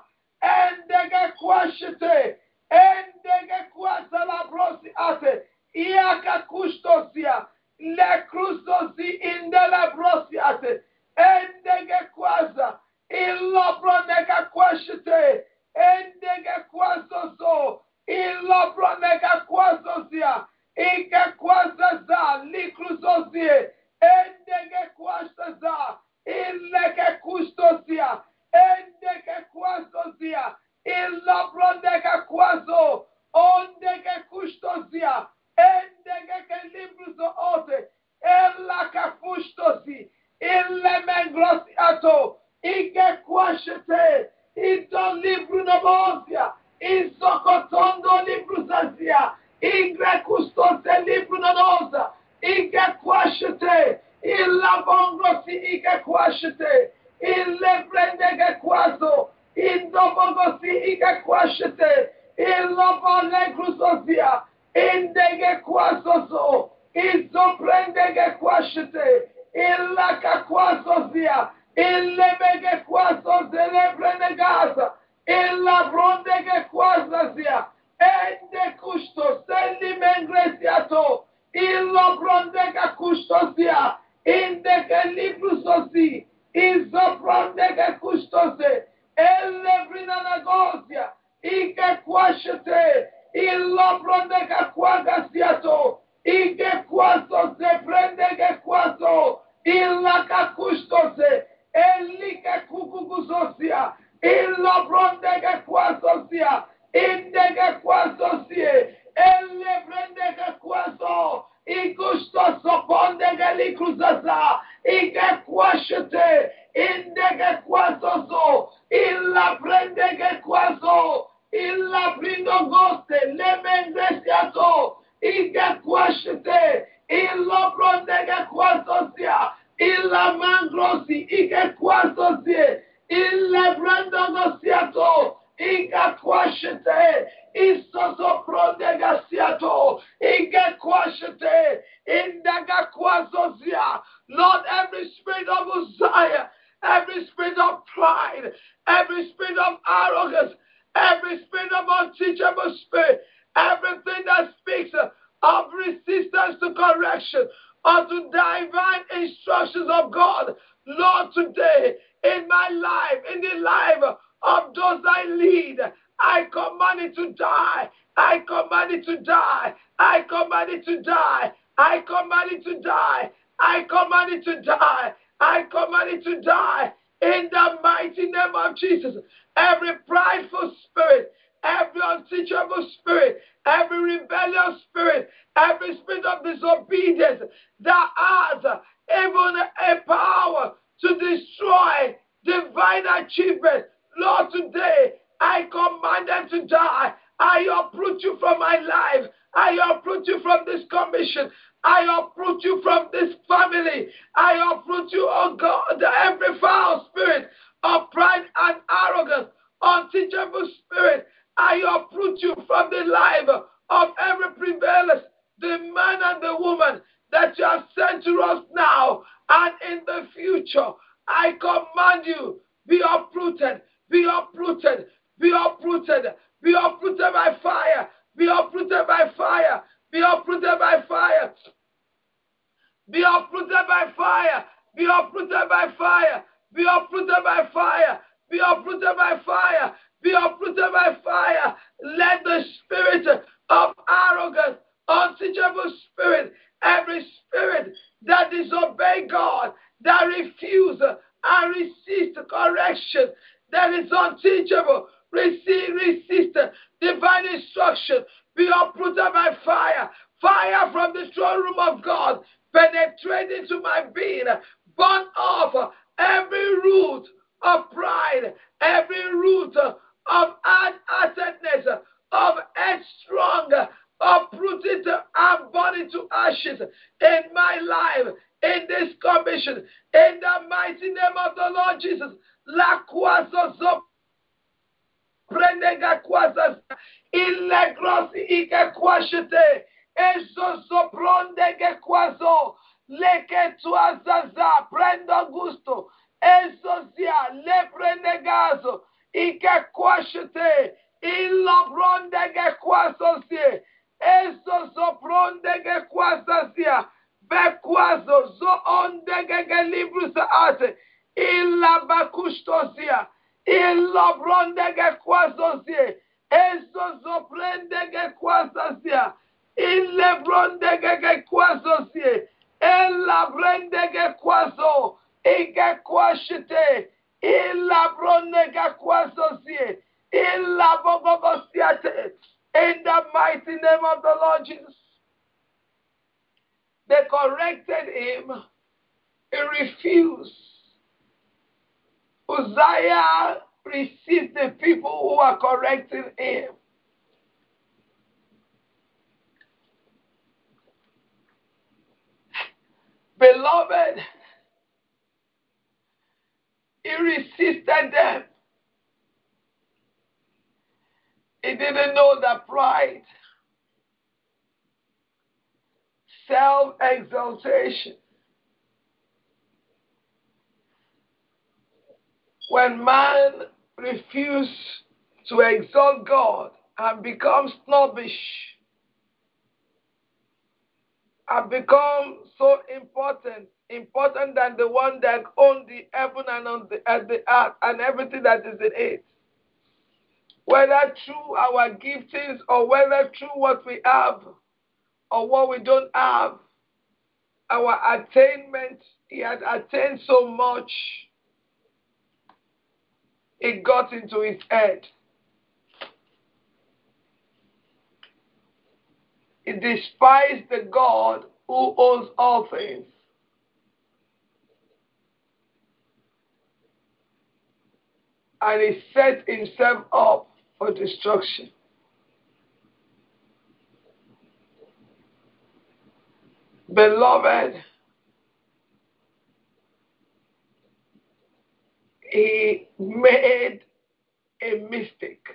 Endege kwashete. Endege kwaza la brosi ate. Iaka kustosia. Le cruzosi indela brosi ate. Endege kwaza. Illa brondege kwashete. Endege kwazozo. Illa brondege kwazozia. Ike kwazaza. Li cruzosie. Endege kwazaza. Illeke kustosia. Endege kwazozia. Illa brondege kwazo. Ondege kustosia. Endege ke libruzo ote. Ella kafustosi. Ille mengrosi ato. Ige kwashete. Ito libru nobosia. Isokotondo libruzazia. Igre kustose libru nonosa. Ige kwashete. Illa bongrosi ige kwashete. Ille brendege kwazo. Indobogosi ige kwashete. Illa bole gruzozia. Indege kwazozo. Izo brendege kwashete. Illa kakwazozia. Ille mege kwazozele brenegasa. Illa brondege kwazazia. Ende kusto seli mengresiato. Illa brondege kustosia. Indege librusosi. Izo brondege kustose. Elle brinanagosia. Ike kwashete. Illa brondege kwagasiato. Ike kwaso se prendege kwaso. Illa kakustose. Elike kukukusosia. Illa brondege kwasosia. Inde si ikekwasosie ilebrenogosiato ikakwashete isosoprodegasiato ikekwashete indagakwasozia. Lord, every spirit of Uzziah, every spirit of pride, every spirit of arrogance, every spirit of unteachable spirit, everything that speaks of resistance to correction or to divine instructions of God, Lord, today in my life, in the life of those I lead, I command it to die. I command it to die. I command it to die. I command it to die. I command it to die. I command it to die. In the mighty name of Jesus, every prideful spirit, every unteachable spirit, every rebellious spirit, every spirit of disobedience that has even a power to destroy divine achievement, Lord, today I command them to die. I uproot you from my life. I uproot you from this commission. I uproot you from this family. I uproot you, oh God, every foul spirit of pride and arrogance, unteachable spirit. I uproot you from the life of every prevalence, the man and the woman that you have sent to us now and in the future. I command you, be uprooted, be uprooted, be uprooted, be uprooted by fire, be uprooted by fire, be uprooted by fire, be uprooted by fire, be uprooted by fire, be uprooted by fire, be uprooted by fire, be uprooted by fire. Let the spirit of arrogance, unteachable spirit, every spirit that disobey God, that refuse and resist correction, that is unteachable, resist divine instruction, be uprooted by fire. Fire from the throne room of God, penetrate into my being, burn off every root of pride, every root of hard-heartedness, of headstrong, uproot it and burn it to ashes in my life, in this commission, in the mighty name of the Lord Jesus. La kwazo prendega kwazas, ille grossi ike kwashete, eso soprondege kwazo, leke tuazaza, prendo gusto, eso zia, le prendegazo, ike kwashete, illo brondege kwasosie, eso soprondege kwasazia, bekwazo, zo ondege librusa ate, illa bakustosia, illa brondege kwasosie, eso soprendege kwasasia, ille brondege kwasosie, illa brendege kwaso, ige kwashite, illa brondege kwasosie, illa bogogosiate, in the mighty name of the Lord Jesus. They corrected him. He refused. Uzziah received the people who are correcting him. Beloved, he resisted them. He didn't know that pride, self-exaltation, when man refuses to exalt God and becomes snobbish, and become so important than the one that owns the heaven and on the earth and everything that is in it. Whether through our giftings or whether through what we have or what we don't have, our attainment, he had attained so much, it got into his head. He despised the God who owns all things. And he set himself up for destruction. Beloved, he made a mistake.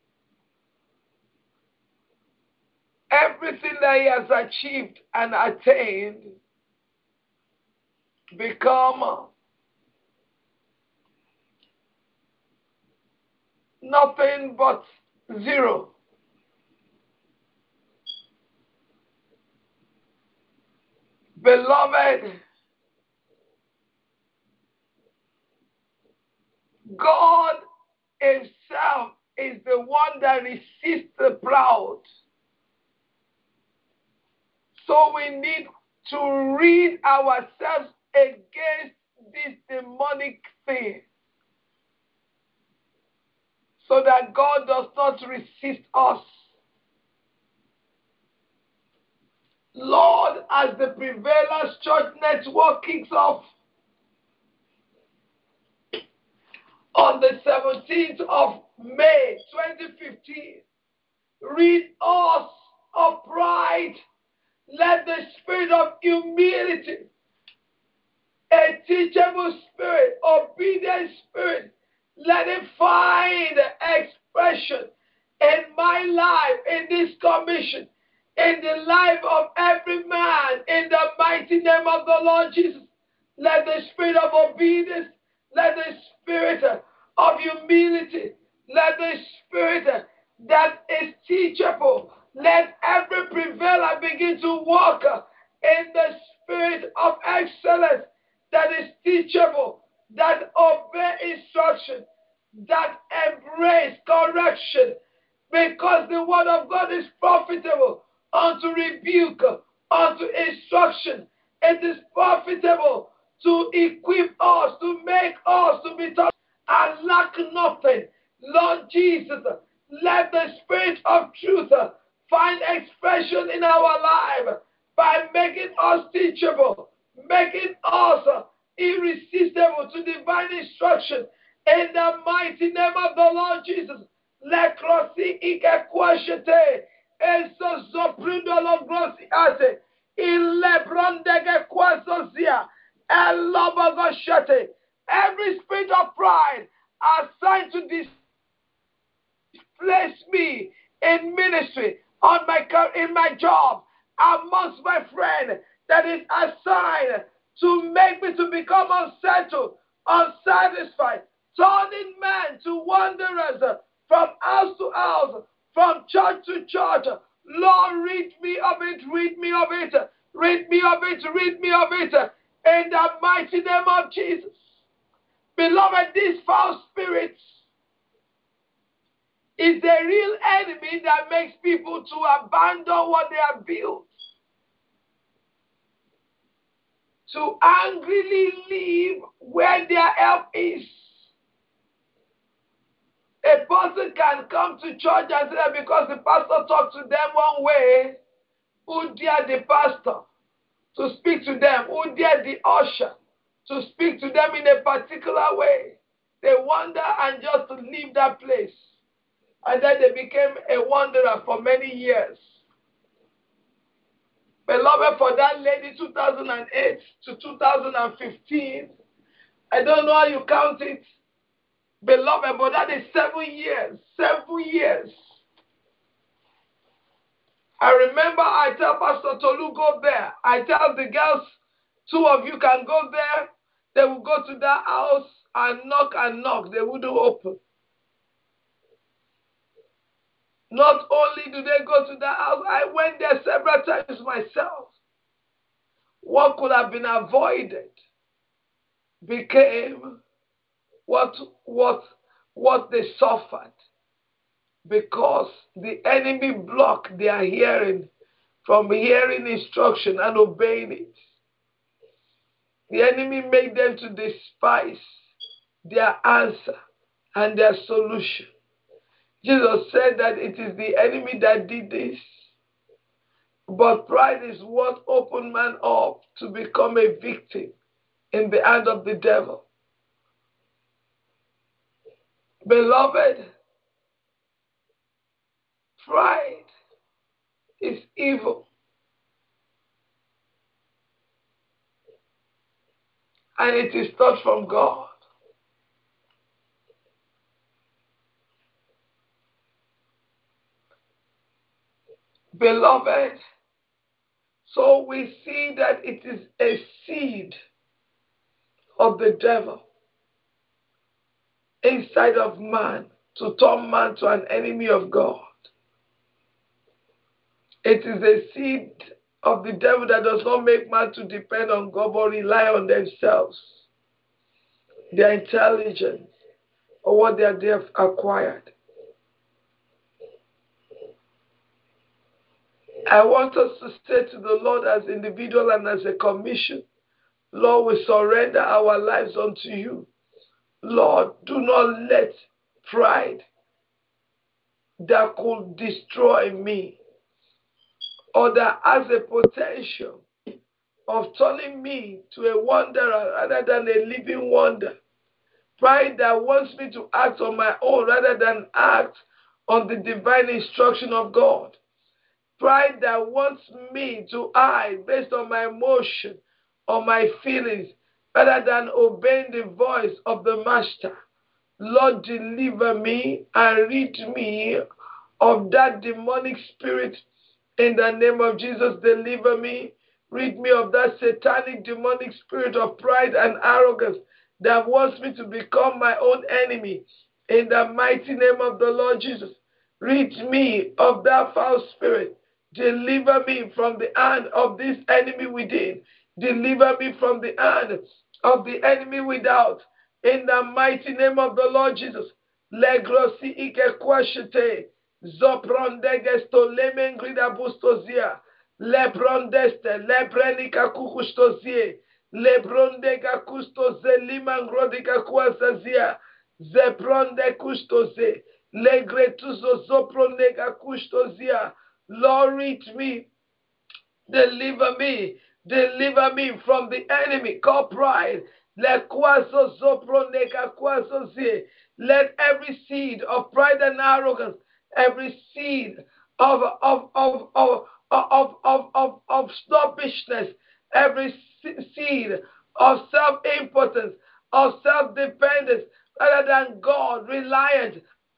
Everything that he has achieved and attained become nothing but zero. Beloved, God himself is the one that resists the proud. So we need to rid ourselves against this demonic thing, so that God does not resist us. Lord, as the Prevailers Church Network kicks off on the 17th of May 2015, rid us of pride. Let the spirit of humility, a teachable spirit, obedient spirit, let it find expression in my life, in this commission, in the life of every man, in the mighty name of the Lord Jesus. Let the spirit of obedience, let the spirit of humility, let the spirit that is teachable, let every prevailer begin to walk in the spirit of excellence, that is teachable, that obey instruction, that embrace correction, because the word of God is profitable unto rebuke, unto instruction. It is profitable to equip us, to make us to be taught and lack nothing. Lord Jesus, let the spirit of truth find expression in our life by making us teachable, making us irresistible to divine instruction. In the mighty name of the Lord Jesus, let crossi ike kwashete, eso zoprindo lo grossi ate, ile brondege kwasozia, elobogoshete. Every spirit of pride assigned to displace me in ministry, in my job, amongst my friends, that is assigned to make me to become unsettled, unsatisfied, turning men to wanderers from house to house, from church to church. Lord, rid me of it, rid me of it, rid me of it, rid me of it, in the mighty name of Jesus. Beloved, these foul spirits is the real enemy that makes people to abandon what they have built, to angrily leave where their help is. A person can come to church and say that because the pastor talked to them one way, who dare the pastor to speak to them? Who dare the usher to speak to them in a particular way? They wander and just leave that place. And then they became a wanderer for many years. Beloved, for that lady, 2008 to 2015, I don't know how you count it, beloved, but that is 7 years. 7 years. I remember I tell Pastor Tolu, go there. I tell the girls, 2 of you can go there. They will go to that house and knock. They wouldn't open. Not only do they go to that house, I went there several times myself. What could have been avoided became what they suffered, because the enemy blocked their hearing from hearing instruction and obeying it. The enemy made them to despise their answer and their solution. Jesus said that it is the enemy that did this. But pride is what opened man up to become a victim in the hand of the devil. Beloved, pride is evil. And it is not from God. Beloved, so we see that it is a seed of the devil inside of man to turn man to an enemy of God. It is a seed of the devil that does not make man to depend on God but rely on themselves, their intelligence, or what they have acquired. I want us to say to the Lord as individual and as a commission, Lord, we surrender our lives unto you. Lord, do not let pride that could destroy me or that has a potential of turning me to a wanderer rather than a living wonder. Pride that wants me to act on my own rather than act on the divine instruction of God. Pride that wants me to act based on my emotion or my feelings rather than obeying the voice of the Master. Lord, deliver me and rid me of that demonic spirit in the name of Jesus. Deliver me, rid me of that satanic demonic spirit of pride and arrogance that wants me to become my own enemy in the mighty name of the Lord Jesus. Rid me of that foul spirit. Deliver me from the hand of this enemy within. Deliver me from the hand of the enemy without. In the mighty name of the Lord Jesus. Legrosi ike kwashite. Zoprondegesto lemengrida bustozia. Leprondeste lebrenika kukustozie. Lebrondega kustoze limangrodika kwazazia. Zepronde kustoze. Legretuzo zopronega kustozia. Lord, reach me. Deliver me. Deliver me from the enemy called pride. Let every seed of pride and arrogance, every seed of snobbishness, every seed of self-importance, of self-dependence, rather than God reliant,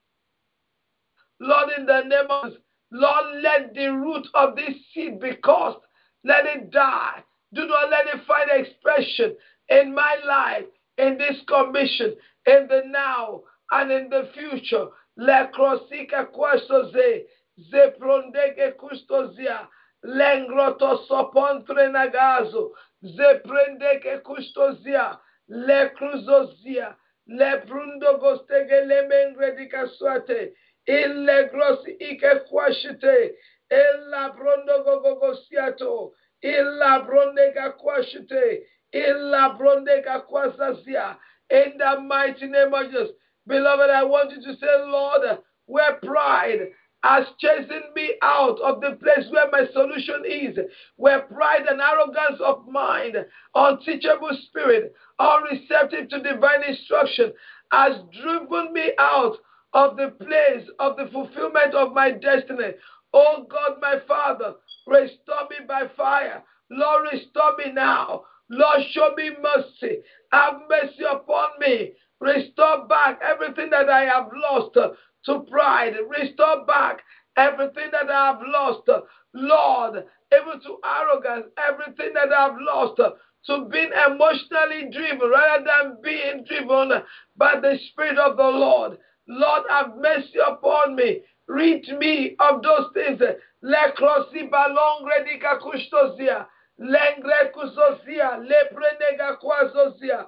Lord, in the name of Jesus, Lord, let the root of this seed be cursed. Let it die. Do not let it find expression in my life, in this commission, in the now and in the future. Le krosika kwasoze, ze prondege kustozia, lengroto sopontre nagazo, ze prendeke kustozia, le cruzozia, le prundo gostege le mengre di kaswate. Ille grossi ike kwashite. Illa brondo gogosiato. Illa bronde ga kwashite. Illa bronde ga kwasazia. In the mighty name of Jesus. Beloved, I want you to say, Lord, where pride has chastened me out of the place where my solution is, where pride and arrogance of mind, unteachable spirit, unreceptive to divine instruction, has driven me out of the place of the fulfillment of my destiny. Oh God, my Father, restore me by fire. Lord, restore me now. Lord, show me mercy. Have mercy upon me. Restore back everything that I have lost to pride. Restore back everything that I have lost, Lord, even to arrogance, everything that I have lost to being emotionally driven rather than being driven by the Spirit of the Lord. Lord, have mercy upon me. Rid me of those things. Lekrosi balongre dika kustozia. Lengre kustozia. Leprenega kwazozia.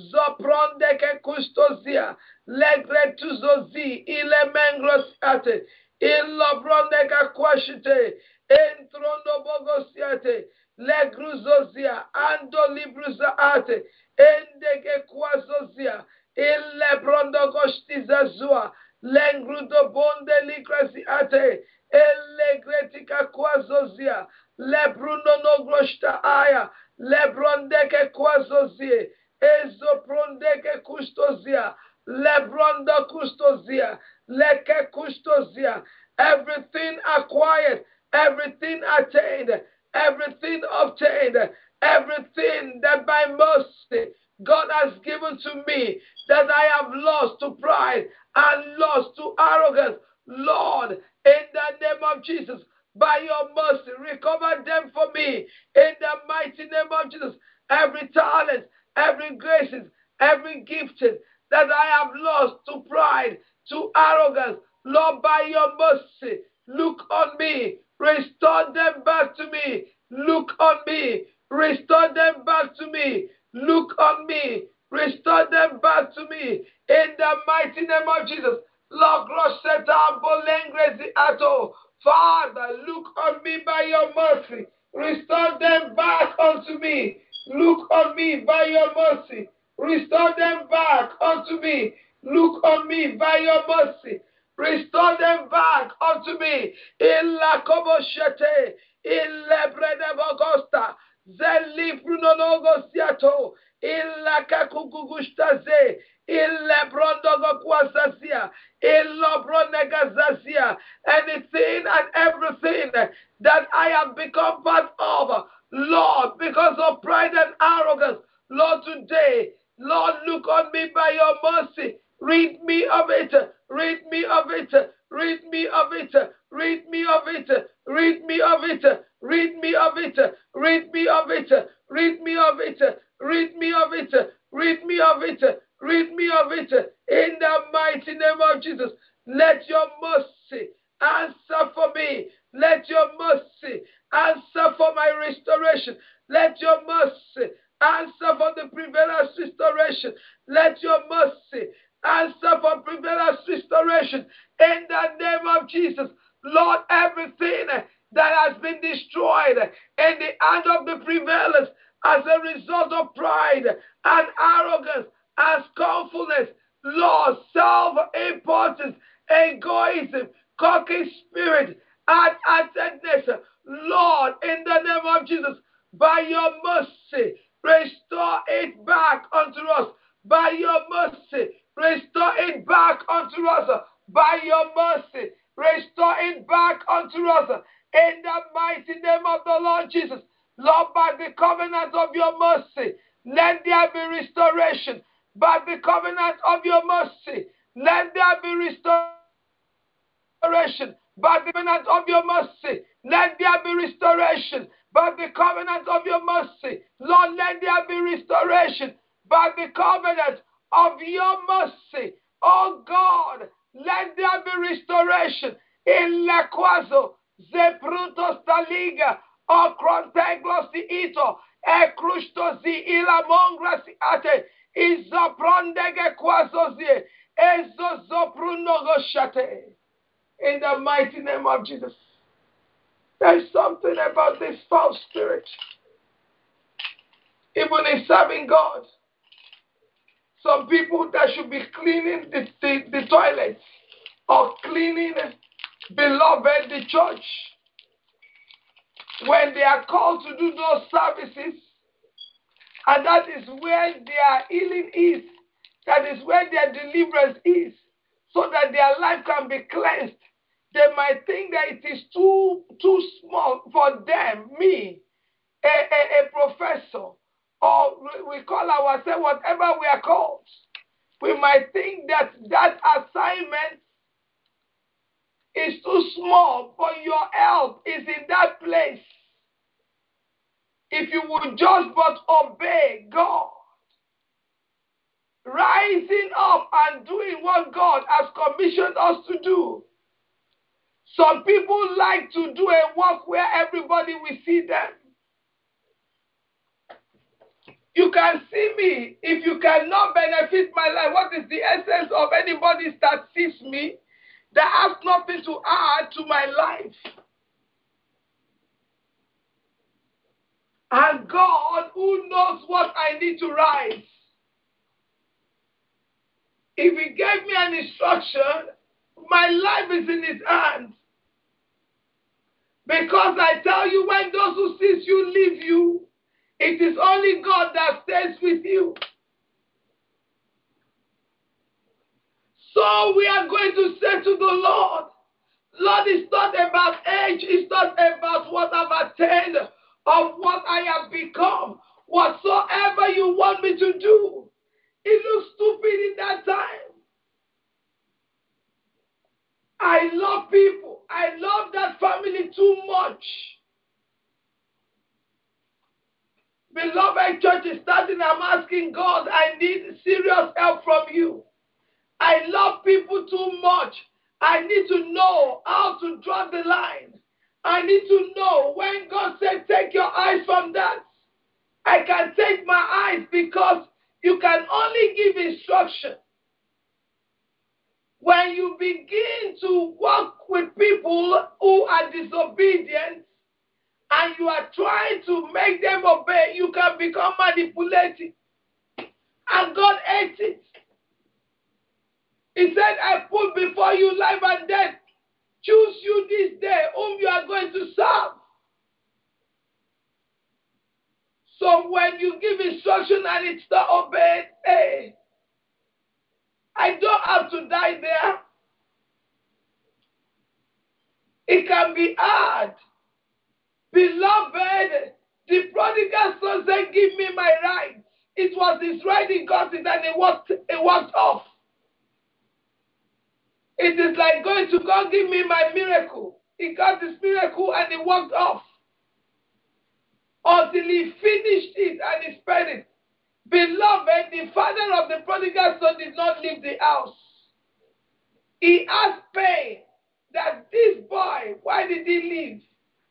Zoprondeke kustozia. Legre tuzozi. Ile mengros ate. Illobrondeka kwashite. Entrondo bogosiate. Legruzozia. Ando libruza ate. Endege kwazozia. Ille brondo gostiza zua. Lengrudo bonde likrasi ate. Elle gretika kwazozia. Lebruno no groshta aya. Lebrondeke kwazozie. Ezoprondeke kustozia. Lebronda kustozia. Leke kustozia. Everything acquired. Everything attained. Everything obtained. Everything that by mercy God has given to me that I have lost to pride and lost to arrogance. Lord, in the name of Jesus, by your mercy. Recover them for me in the mighty name of Jesus. Every talent, every graces, every gifting that I have lost to pride, to arrogance, Lord, by your mercy, look on me, restore them back to me, look on me, restore them back to me, look on me, restore them back to me, in the mighty name of Jesus. Lord, Groseta Bolengrezi Ato, Father, look on me by your mercy, restore them back unto me, look on me by your mercy, restore them back unto me, look on me by your mercy, restore them back unto me. In la koboshete, in la bredevogosta, zeli prunonogosiato, in la kakugugustaze, in la brondogokwasazia, in la bronegazazia, anything and everything that I have become part of, Lord, because of pride and arrogance, Lord, today, Lord, look on me by your mercy. Rid me of it. Rid me of it. Rid me of it. Rid me of it. Rid me of it. Rid me of it. Rid me of it. Rid me of it. Rid me of it. Rid me of it. Rid me of it. In the mighty name of Jesus, let your mercy answer for me. Let your mercy answer for my restoration. Let your mercy answer for the prevalence restoration. Let your mercy answer for prevalence restoration. In the name of Jesus, Lord, everything that has been destroyed in the hand of the prevalence as a result of pride and arrogance and scornfulness, Lord, self-importance, egoism, cocky spirit, hard-heartedness, Lord, in the name of Jesus, by your mercy, restore it back unto us. By your mercy, restore it back unto us. By your mercy, restore it back unto us. In the mighty name of the Lord Jesus, Lord, by the covenant of your mercy, let there be restoration. By the covenant of your mercy, let there be restoration. By the covenant of your mercy, let there be restoration. By the covenant of your mercy, Lord, let there be restoration. By the covenant of your mercy, oh God, let there be restoration. In la quaso, zepruto staliga, o cronteglosi ito, e crustosi ila mongrasi ate, izoprondege quasozie, ezozoprunogoshate. In the mighty name of Jesus. There's something about this foul spirit. Even in serving God, some people that should be cleaning the toilets or cleaning, beloved, the church, when they are called to do those services, and that is where their healing is, that is where their deliverance is, so that their life can be cleansed, they might think that it is too small for them, me, a professor, or we call ourselves whatever we are called. We might think that assignment is too small, but your help is in that place. If you would just but obey God, rising up and doing what God has commissioned us to do. Some people like to do a work where everybody will see them. You can see me. If you cannot benefit my life, what is the essence of anybody that sees me that has nothing to add to my life? And God, who knows what I need to rise, if He gave me an instruction, my life is in His hands. Because I tell you, when those who sees you leave you, it is only God that stays with you. So we are going to say to the Lord, Lord, it's not about age, it's not about what I've attained or what I have become. Whatsoever you want me to do, it looks stupid in that time. I love people. I love that family too much. Beloved church is starting. I'm asking God, I need serious help from you. I love people too much. I need to know how to draw the line. I need to know when God said, take your eyes from that. I can take my eyes, because you can only give instruction when you begin to work with people who are disobedient and you are trying to make them obey. You can become manipulative, and God hates it. He said, I put before you life and death. Choose you this day whom you are going to serve. So when you give instruction and it's not obeyed, hey, I don't have to die there. It can be hard. Beloved, the prodigal son said, give me my rights. It was his right, he got it, and it walked off. It is like going to God, give me my miracle. He got his miracle and he walked off until he finished it and he spent it. Beloved, the father of the prodigal son did not leave the house. He asked pain that this boy, why did he leave?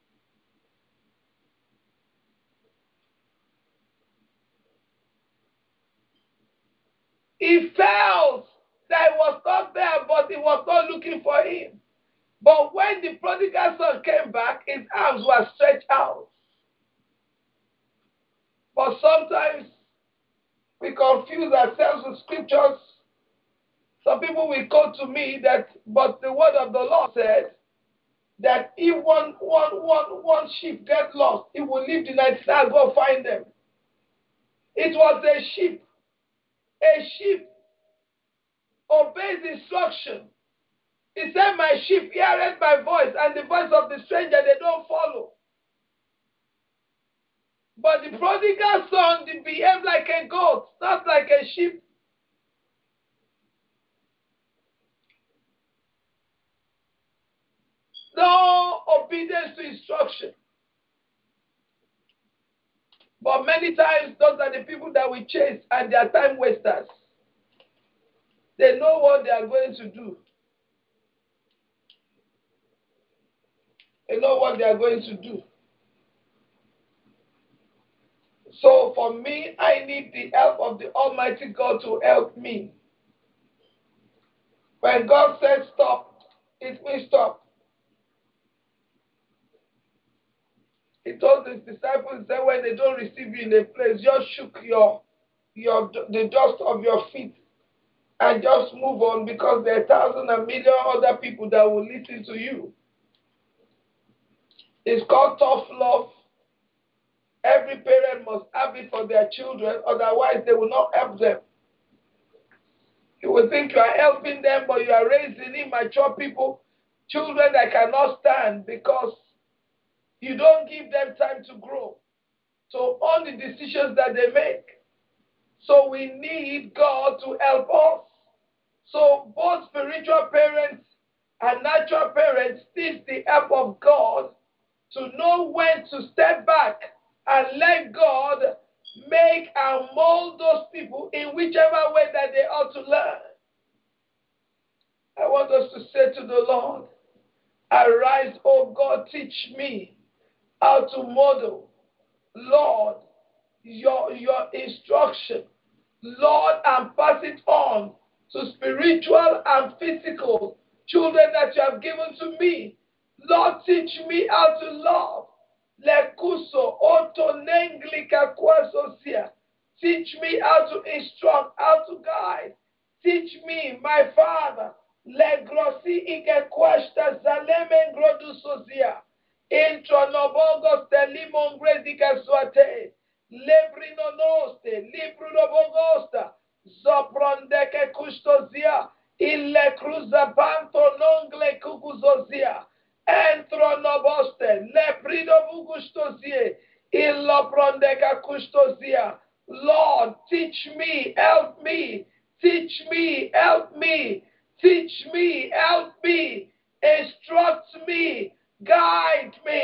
He felt that he was not there, but he was not looking for him. But when the prodigal son came back, his arms were stretched out. But sometimes we confuse ourselves with scriptures. Some people will quote to me that, but the word of the Lord said that if one sheep gets lost, it will leave the 99 and go find them. It was a sheep. A sheep obeys instruction. He said, my sheep heareth my voice, and the voice of the stranger they don't follow. But the prodigal son behaved like a goat, not like a sheep. No obedience to instruction. But many times, those are the people that we chase, and they are time wasters. They know what they are going to do. They know what they are going to do. So for me, I need the help of the Almighty God to help me. When God says stop, it will stop. He told his disciples that when they don't receive you in a place, just shook the dust of your feet and just move on, because there are thousands and millions other people that will listen to you. It's called tough love. Every parent must have it for their children, otherwise they will not help them. You will think you are helping them, but you are raising immature people, children that cannot stand, because you don't give them time to grow. So all the decisions that they make. So we need God to help us. So both spiritual parents and natural parents need the help of God to know when to step back and let God make and mold those people in whichever way that they ought to learn. I want us to say to the Lord, arise, O God, teach me how to model, Lord, your instruction, Lord, and pass it on to spiritual and physical children that you have given to me. Lord, teach me how to love. Lekuso otonenglika kwasosia. Teach me how to instruct, how to guide. Teach me, my Father. Legrosi ike kwashta zaleme grodusosia. Intronobogos telimon gredika swate. Lebrino noste, libruno bogosta. Zoprondeke kustozia. Ille cruza panto nongle kukuzozia. Entronoboste, leprido bugustozie. Illo prondeka kustozia. Lord, teach me, help me. Teach me, help me. Teach me, help me. Instruct me, guide me.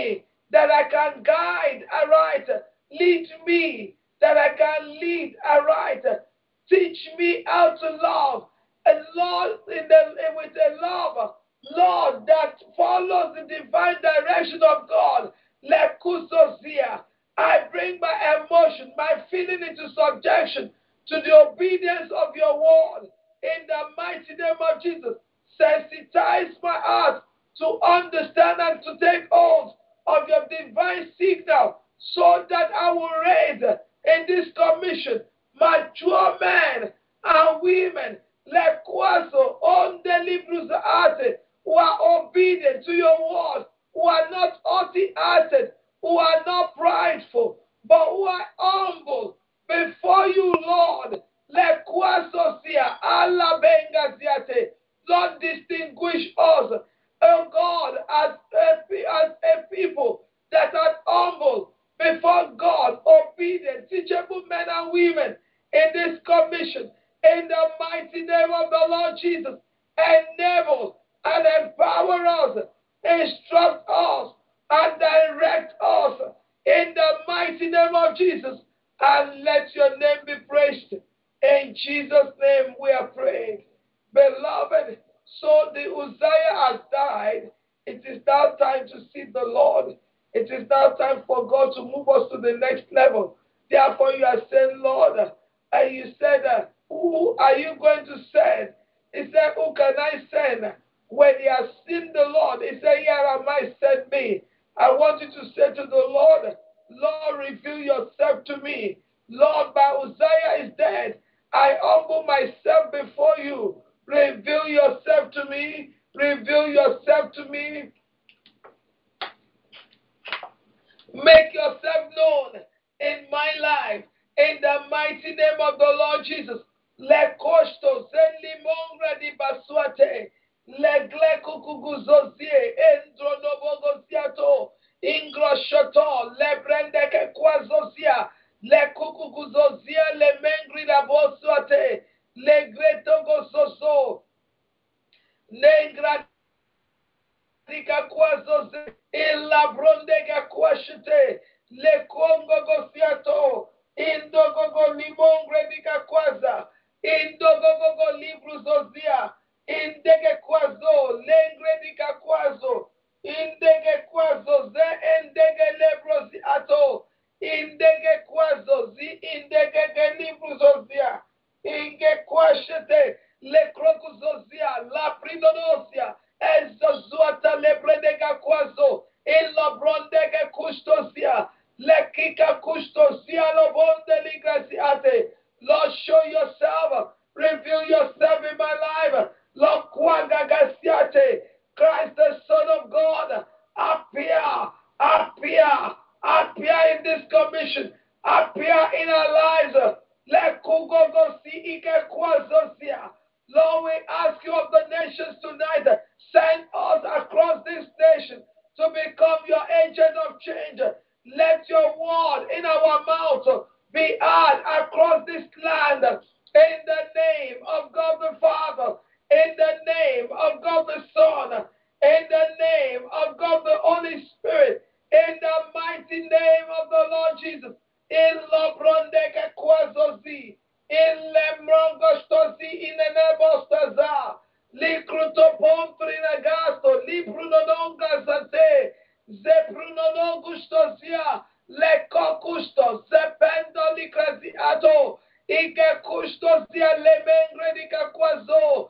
that I can guide aright. Lead me that I can lead aright. Teach me how to love. And Lord, with a love, Lord, that follows the divine direction of God. Lekusosia. I bring my emotion, my feeling into subjection to the obedience of your word. In the mighty name of Jesus, sensitize my heart to understand and to take hold of your divine signal so that I will raise in this commission mature men and women like Kwaso on the Libros Arte who are obedient to your word, who are not haughty-hearted, who are not prideful, but who are humble before you, Lord. Like Kwaso Sia, Allah Bengaziate. Lord, distinguish us, oh God, as a people that are humble before God, obedient, teachable men and women in this commission. In the mighty name of the Lord Jesus, enable and empower us, instruct us, and direct us in the mighty name of Jesus, and let your name be praised. In Jesus' name we are praying. Beloved, so the Uzziah has died. It is now time to see the Lord. It is now time for God to move us to the next level. Therefore, you are saying, Lord, and you said, who are you going to send? He said, who can I send? When he has seen the Lord, he said, here am I, send me. I want you to say to the Lord, Lord, reveal yourself to me. Lord, my Uzziah is dead. I humble myself before you. Reveal yourself to me. Reveal yourself to me. Make yourself known in my life. In the mighty name of the Lord Jesus. Le kosto zelimongra di basuate. Le glekukuguzozie endro nobogosiato. Ingro shoto le brendeke kwazozia. Le kukuguzozia le mengri da bosuate. Le greto gozozo. Nengra kwazoze illa brondega kwashite le kongo gosiato indo gogo limongre dika kwaza indo gogo libru zozia indege kwazo lengre dika kwazo indege kwazo ze endege lebrozi ato indege kwazo zi indege libru zozia inge kwashite le krokuzozia la pridonosia Ezozuata lebredega kwazo, ilobrondege kustosia, lekika kustosia lobonde ligrasiate. Lord, show yourself, reveal yourself in my life. Lord, kwagagasiate, Christ the Son of God, appear, appear in this commission, appear in our lives. Lekugogosi ike kwazosia. Lord, we ask you of the nations tonight, send us across this nation to become your agent of change. Let your word in our mouth be heard across this land. In the name of God the Father, in the name of God the Son, in the name of God the Holy Spirit, in the mighty name of the Lord Jesus. In Lobrondeke Kwazozi. In Lemrongostosi in Enebostaza, Likruto Pomprinagasto, Librunonongazate, Zebrunonongustosia, Lekokusto, Zependo Likrasiato, Ike Kustosia Lemengredika Kwazo,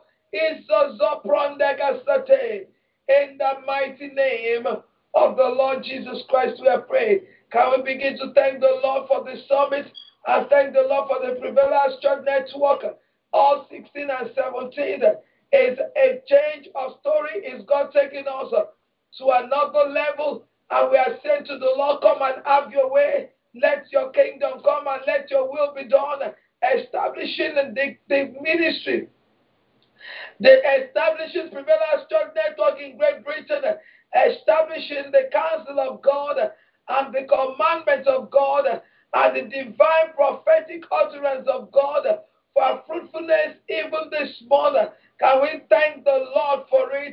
Izozoprondagaste. In the mighty name of the Lord Jesus Christ, we are praying. Can we begin to thank the Lord for the summit? I thank the Lord for the Prevalence Church Network. All 16 and 17 is a change of story. Is God taking us to another level? And we are saying to the Lord, come and have your way. Let your kingdom come and let your will be done. Establishing the ministry. The establishing Prevalence Church Network in Great Britain. Establishing the counsel of God and the commandments of God and the divine prophetic utterance of God for fruitfulness even this morning. Can we thank the Lord for it?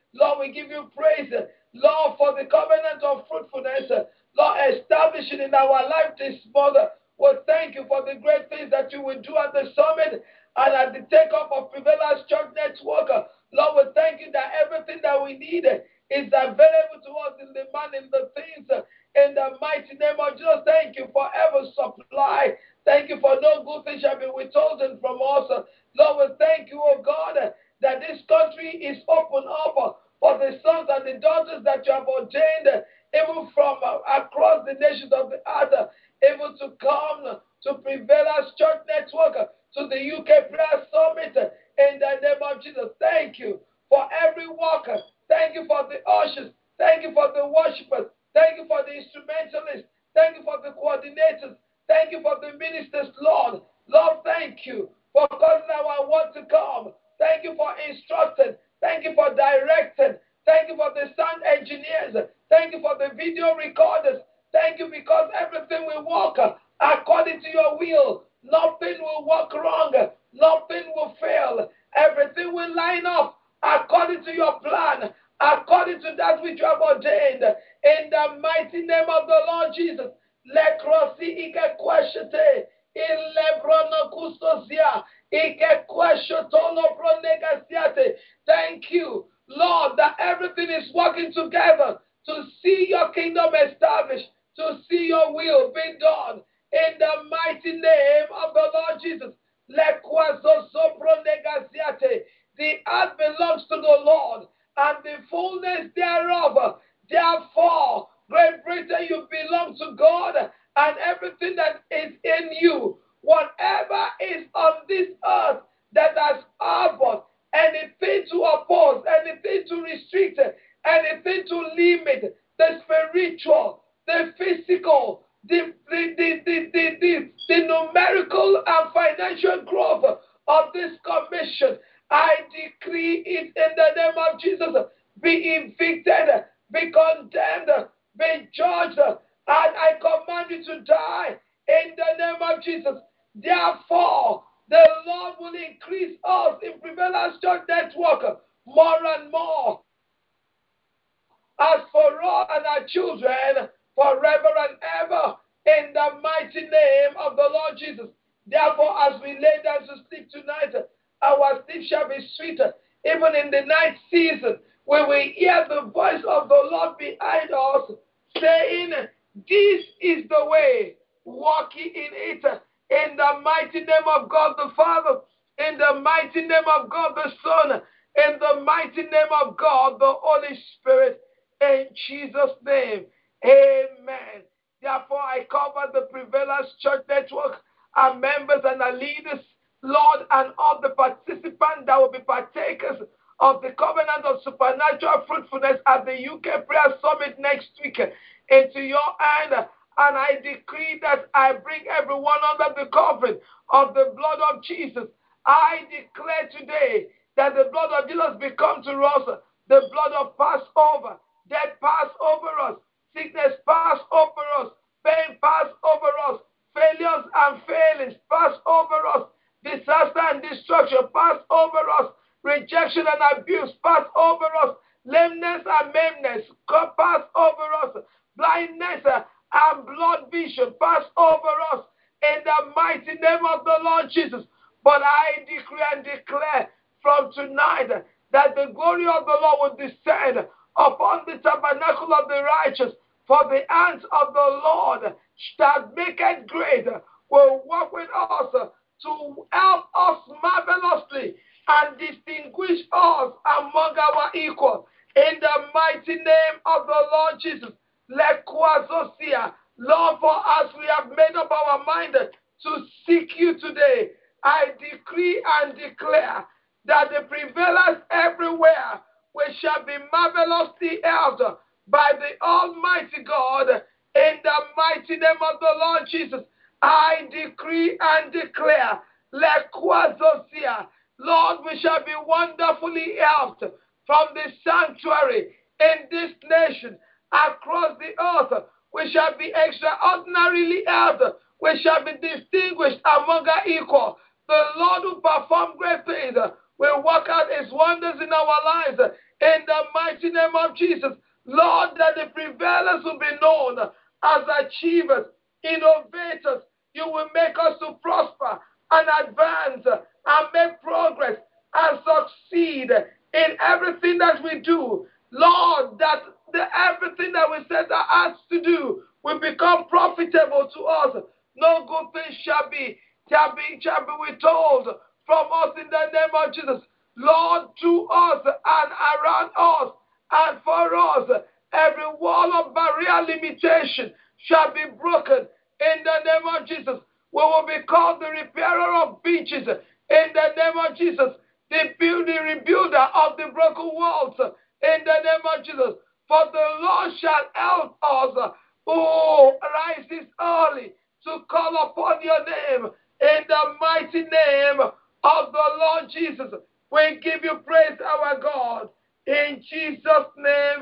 Lord, we give you praise, Lord, for the covenant of fruitfulness, Lord, establishing in our life this morning. Well, thank you for the great things that you will do at the summit and at the takeoff of Prevailers Church Network. Lord, we thank you that everything that we need is available to us in the man, in the things, in the mighty name of Jesus. Thank you for ever supply. Thank you for no good thing shall be withholden from us. Lord, we thank you, oh God, that this country is open up for the sons and the daughters that you have ordained, even from across the nations of the earth, able to come to Prevailers Church Network, to the UK Prayer Summit, in the name of Jesus. Thank you for every worker. Thank you for the ushers. Thank you for the worshipers. Thank you for the instrumentalists. Thank you for the coordinators. Thank you for the ministers, Lord. Lord, thank you for causing our word to come. Thank you for instructing. Thank you for directing. Thank you for the sound engineers. Thank you for the video recorders. Thank you because everything will work according to your will. Nothing will work wrong. Nothing will fail. Everything will line up according to your plan, according to that which you have ordained. In the mighty name of the Lord Jesus. Lekrosi ike kweshete. Ilebrono kustosia. Ike kweshetono pronegasiate. Thank you, Lord, that everything is working together to see your kingdom established, to see your will be done. In the mighty name of the Lord Jesus. The earth belongs to the Lord, and the fullness thereof. Therefore, Great Britain, you belong to God, and everything that is in you, whatever is on this earth that has harbored anything to oppose, anything to restrict, anything to limit the spiritual, the physical, the numerical and financial growth of this commission. I decree it in the name of Jesus. Be evicted, be condemned, be judged, and I command you to die in the name of Jesus. Therefore, the Lord will increase us in Prevailers Church Network more and more. As for us and our children, forever and ever, in the mighty name of the Lord Jesus. Therefore, as we lay down to sleep tonight, our sleep shall be sweeter. Even in the night season, when we hear the voice of the Lord behind us, saying, this is the way, walk ye in it, in the mighty name of God the Father, in the mighty name of God the Son, in the mighty name of God the Holy Spirit, in Jesus' name. Amen. Therefore, I cover the Prevailers Church Network, our members and our leaders, Lord, and all the participants that will be partakers of the covenant of supernatural fruitfulness at the UK Prayer Summit next week into your hand. And I decree that I bring everyone under the covering of the blood of Jesus. I declare today that the blood of Jesus become to us the blood of Passover. Death pass over us. Sickness pass over us. Pain pass over us. Failures and failings pass over us. Disaster and destruction pass over us. Rejection and abuse pass over us. Lameness and maimeness pass over us. Blindness and blood vision pass over us. In the mighty name of the Lord Jesus. But I decree and declare from tonight that the glory of the Lord will descend upon the tabernacle of the righteous, for the hands of the Lord that make it great will work with us to help us marvelously and distinguish us among our equals. In the mighty name of the Lord Jesus, Lord, for us we have made up our mind to seek you today, I decree and declare that the prevailers everywhere we shall be marvelously helped by the Almighty God. In the mighty name of the Lord Jesus, I decree and declare, Lord, we shall be wonderfully helped from the sanctuary in this nation, across the earth. We shall be extraordinarily helped. We shall be distinguished among our equal. The Lord who performed great things will work out His wonders in our lives. In the mighty name of Jesus. Lord, that the prevailers will be known as achievers, innovators. You will make us to prosper and advance and make progress and succeed in everything that we do. Lord, that everything that we set our hearts to do will become profitable to us. No good thing shall be withheld from us in the name of Jesus. Lord, to us and around us and for us, every wall of barrier limitation shall be broken in the name of Jesus. We will be called the repairer of breaches in the name of Jesus. The rebuilder of the broken walls in the name of Jesus. For the Lord shall help us who rises early to call upon your name in the mighty name of the Lord Jesus. We give you praise, our God. In Jesus' name,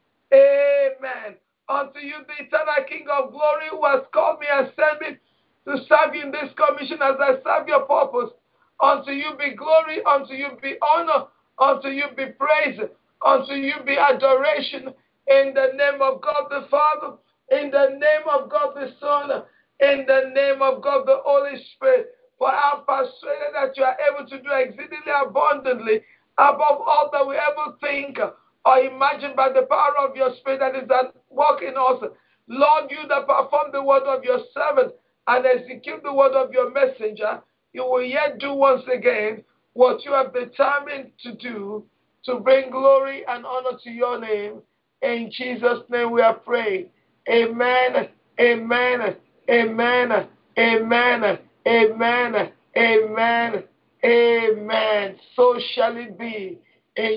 amen. Unto you, the eternal King of glory, who has called me and sent me to serve you in this commission as I serve your purpose. Unto you be glory, unto you be honor, unto you be praise, unto you be adoration. In the name of God the Father, in the name of God the Son, in the name of God the Holy Spirit. For I am persuaded that you are able to do exceedingly abundantly above all that we ever think or imagine by the power of your Spirit that is at work in us. Lord, you that perform the word of your servant and execute the word of your messenger, you will yet do once again what you have determined to do, to bring glory and honor to your name. In Jesus' name we are praying. Amen, amen, amen, amen, amen, amen, amen. So shall it be.